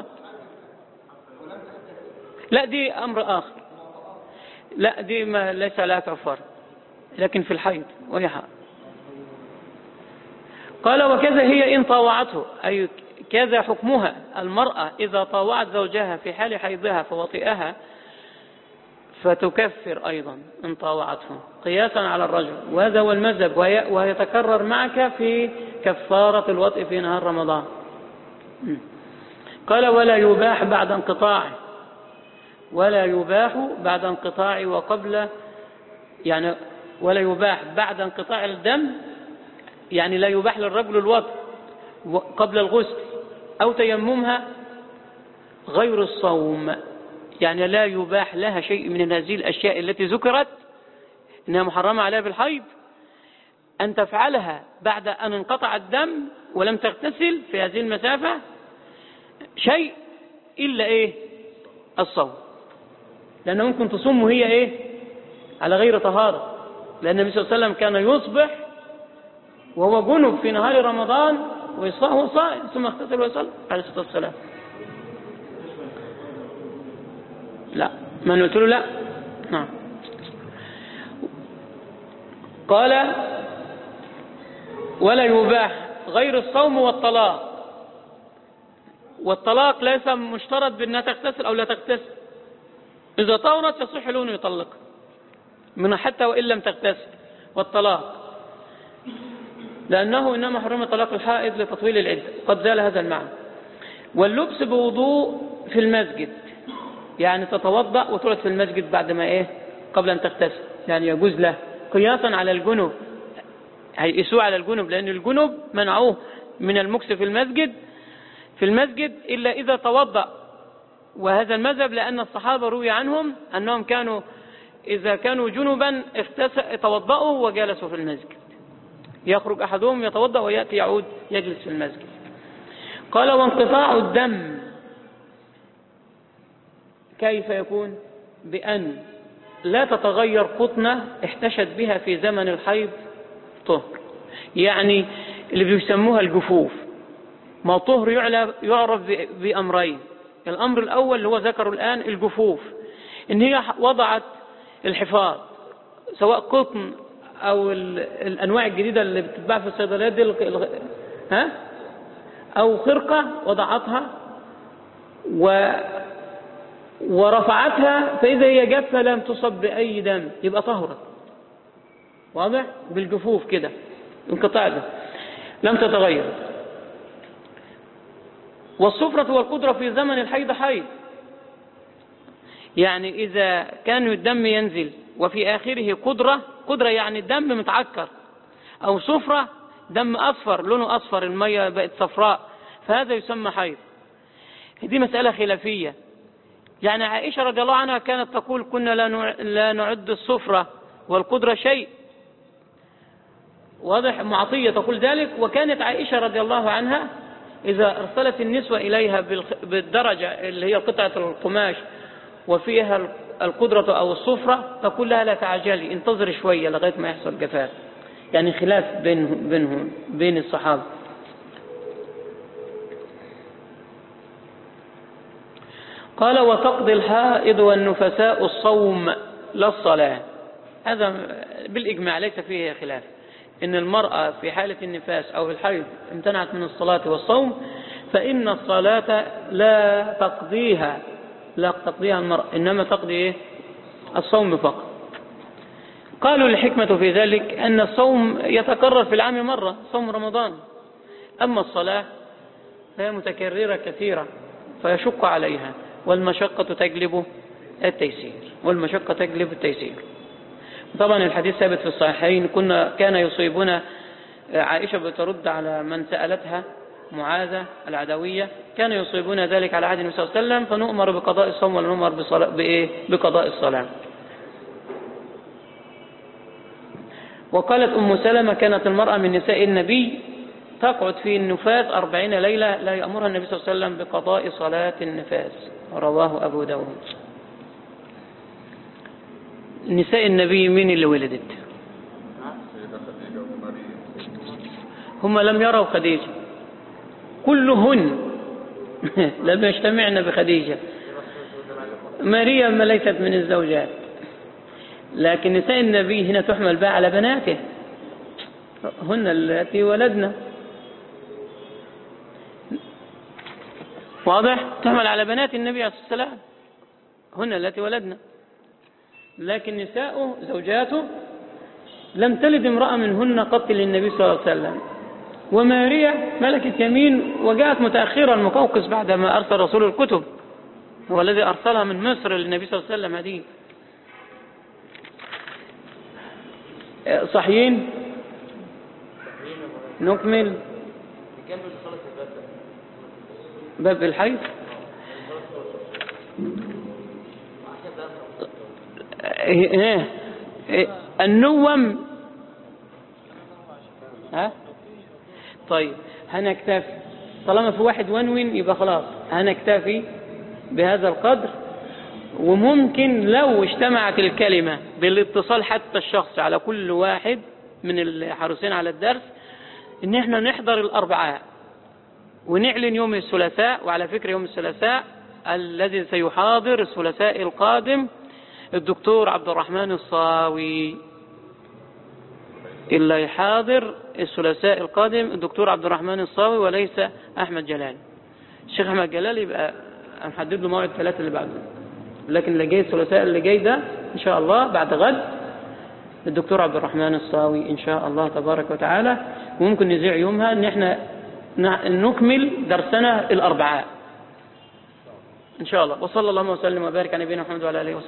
لا دي أمر آخر، لا دي ما ليس لها كفارة، لكن في الحيض وهي حائض. قال وكذا هي إن طاوعته، أي كذا حكمها المرأة إذا طاوعت زوجها في حال حيضها فوطئها فتكفر أيضا إن طاوعته، قياسا على الرجل، وهذا هو المذهب، ويتكرر معك في كفارة الوطء في نهار رمضان. قال ولا يباح بعد انقطاعه، ولا يباح بعد انقطاع وقبل، يعني ولا يباح بعد انقطاع الدم، يعني لا يباح للرجل الوطء قبل الغسل أو تيممها غير الصوم، يعني لا يباح لها شيء من هذه الأشياء التي ذكرت إنها محرمة عليها بالحيض أن تفعلها بعد أن انقطع الدم ولم تغتسل في هذه المسافة شيء إلا إيه؟ الصوم، لأنه ممكن تصوم وهي إيه؟ على غير طهارة، لأن النبي صلى الله عليه وسلم كان يصبح وهو جنب في نهار رمضان ويصبح وهو صائم ثم اغتسل ويصلي عليه الصلاة والسلام. لا، ما قلت له لا. نعم. قال ولا يباح غير الصوم والطلاق، والطلاق ليس مشترط بأنها تغتسل أو لا تغتسل، إذا طهرت يصح له أن يطلق من حتى وإن لم تغتسل. والطلاق لأنه إنما حرم طلاق الحائض لتطويل العدة، قد زال هذا المعنى. واللبس بوضوء في المسجد، يعني تتوضأ وتقعد في المسجد بعد ما إيه قبل أن تغتسل، يعني يجوز له قياسا على الجنوب، هيقيسوه على الجنوب، لأن الجنوب منعوه من المكث في المسجد في المسجد إلا إذا توضأ. وهذا المذهب لأن الصحابة روي عنهم أنهم كانوا إذا كانوا جنبا توضأوا وجلسوا في المسجد، يخرج أحدهم يتوضأ ويأتي يعود يجلس في المسجد. قال وانقطاع الدم كيف يكون؟ بأن لا تتغير قطنة احتشت بها في زمن الحيض طهر، يعني اللي بيسموها الجفوف. ما طهر يعرف بأمرين، الأمر الأول اللي هو ذكره الآن الجفوف، إن هي وضعت الحفاظ سواء قطن أو الأنواع الجديدة اللي بتتباع في الصيدليات دي، ها أو خرقة وضعتها و ورفعتها، فإذا هي جافة لم تصب بأي دم يبقى طهرت. واضح؟ بالجفوف كده انقطاع ده لم تتغير. والصفرة والقدرة في زمن الحيض حيض، يعني إذا كان الدم ينزل وفي آخره قدرة، قدرة يعني الدم متعكر، أو صفرة دم أصفر لونه أصفر المية بقت صفراء، فهذا يسمى حيض. دي مسألة خلافية. يعني عائشة رضي الله عنها كانت تقول كنا لا نعد الصفرة والقدرة شيء. واضح؟ معطية تقول ذلك. وكانت عائشة رضي الله عنها إذا أرسلت النسوة إليها بالدرجة اللي هي قطعة القماش وفيها القدرة أو الصفرة تقول لها لا تعجلي، انتظر شوية لغاية ما يحصل جفاف. يعني خلاف بينهم بينهم بين الصحابة. قال وتقضي الحائض والنفساء الصوم لا الصلاة. هذا بالإجماع ليس فيه خلاف، إن المرأة في حالة النفاس أو الحيض امتنعت من الصلاة والصوم فإن الصلاة لا تقضيها لا تقضيها المرأة، إنما تقضي إيه؟ الصوم فقط. قالوا الحكمة في ذلك أن الصوم يتكرر في العام مرة، صوم رمضان، أما الصلاة فهي متكررة كثيرة فيشق عليها، والمشقة تجلب التيسير والمشقة تجلب التيسير. طبعا الحديث ثابت في الصحيحين، كنا كان يصيبنا عائشة بترد على من سألتها معاذة العدوية، كان يصيبنا ذلك على عهد النبي صلى الله عليه وسلم فنؤمر بقضاء الصوم ولا نؤمر بإيه؟ بقضاء الصلاة. وقالت أم سلمة كانت المرأة من نساء النبي تقعد في النفاس أربعين ليلة لا يأمرها النبي صلى الله عليه وسلم بقضاء صلاة النفاس، رواه أبو داود. نساء النبي مين اللي ولدت؟ هم لم يروا خديجة كلهن لم يجتمعن بخديجة. مريم ليست من الزوجات، لكن نساء النبي هنا تحمل بقى على بناته، هن التي ولدنا. واضح؟ تحمل على بنات النبي عليه الصلاة والسلام، هن التي ولدنا. لكن نساءه زوجاته لم تلد امرأة منهن قط للنبي صلى الله عليه وسلم. وماريا ملكة يمين وجاءت متأخرا مقوقس بعدما أرسل رسول الكتب، هو الذي أرسلها من مصر للنبي صلى الله عليه وسلم. هذه صحيين. نكمل باب الحيض. النوم ها طيب هنكتفي طالما في واحد ونون يبقى خلاص هنكتفي بهذا القدر. وممكن لو اجتمعت الكلمة بالاتصال حتى الشخص على كل واحد من الحريصين على الدرس ان احنا نحضر الاربعاء ونعلن يوم الثلاثاء. وعلى فكرة يوم الثلاثاء الذي سيحاضر الثلاثاء القادم الدكتور عبد الرحمن الصاوي، اللي يحاضر الثلاثاء القادم الدكتور عبد الرحمن الصاوي وليس أحمد جلال. الشيخ أحمد جلال يبقى هنحدد له موعد الثلاثة اللي بعده، لكن اللي جاي الثلاثاء اللي جاي ده إن شاء الله بعد غد الدكتور عبد الرحمن الصاوي إن شاء الله تبارك وتعالى، وممكن نذيع يومها إن إحنا نكمل درسنا الأربعاء إن شاء الله. وصلى الله وسلم وبارك على نبينا محمد وعلى آله وصحبه.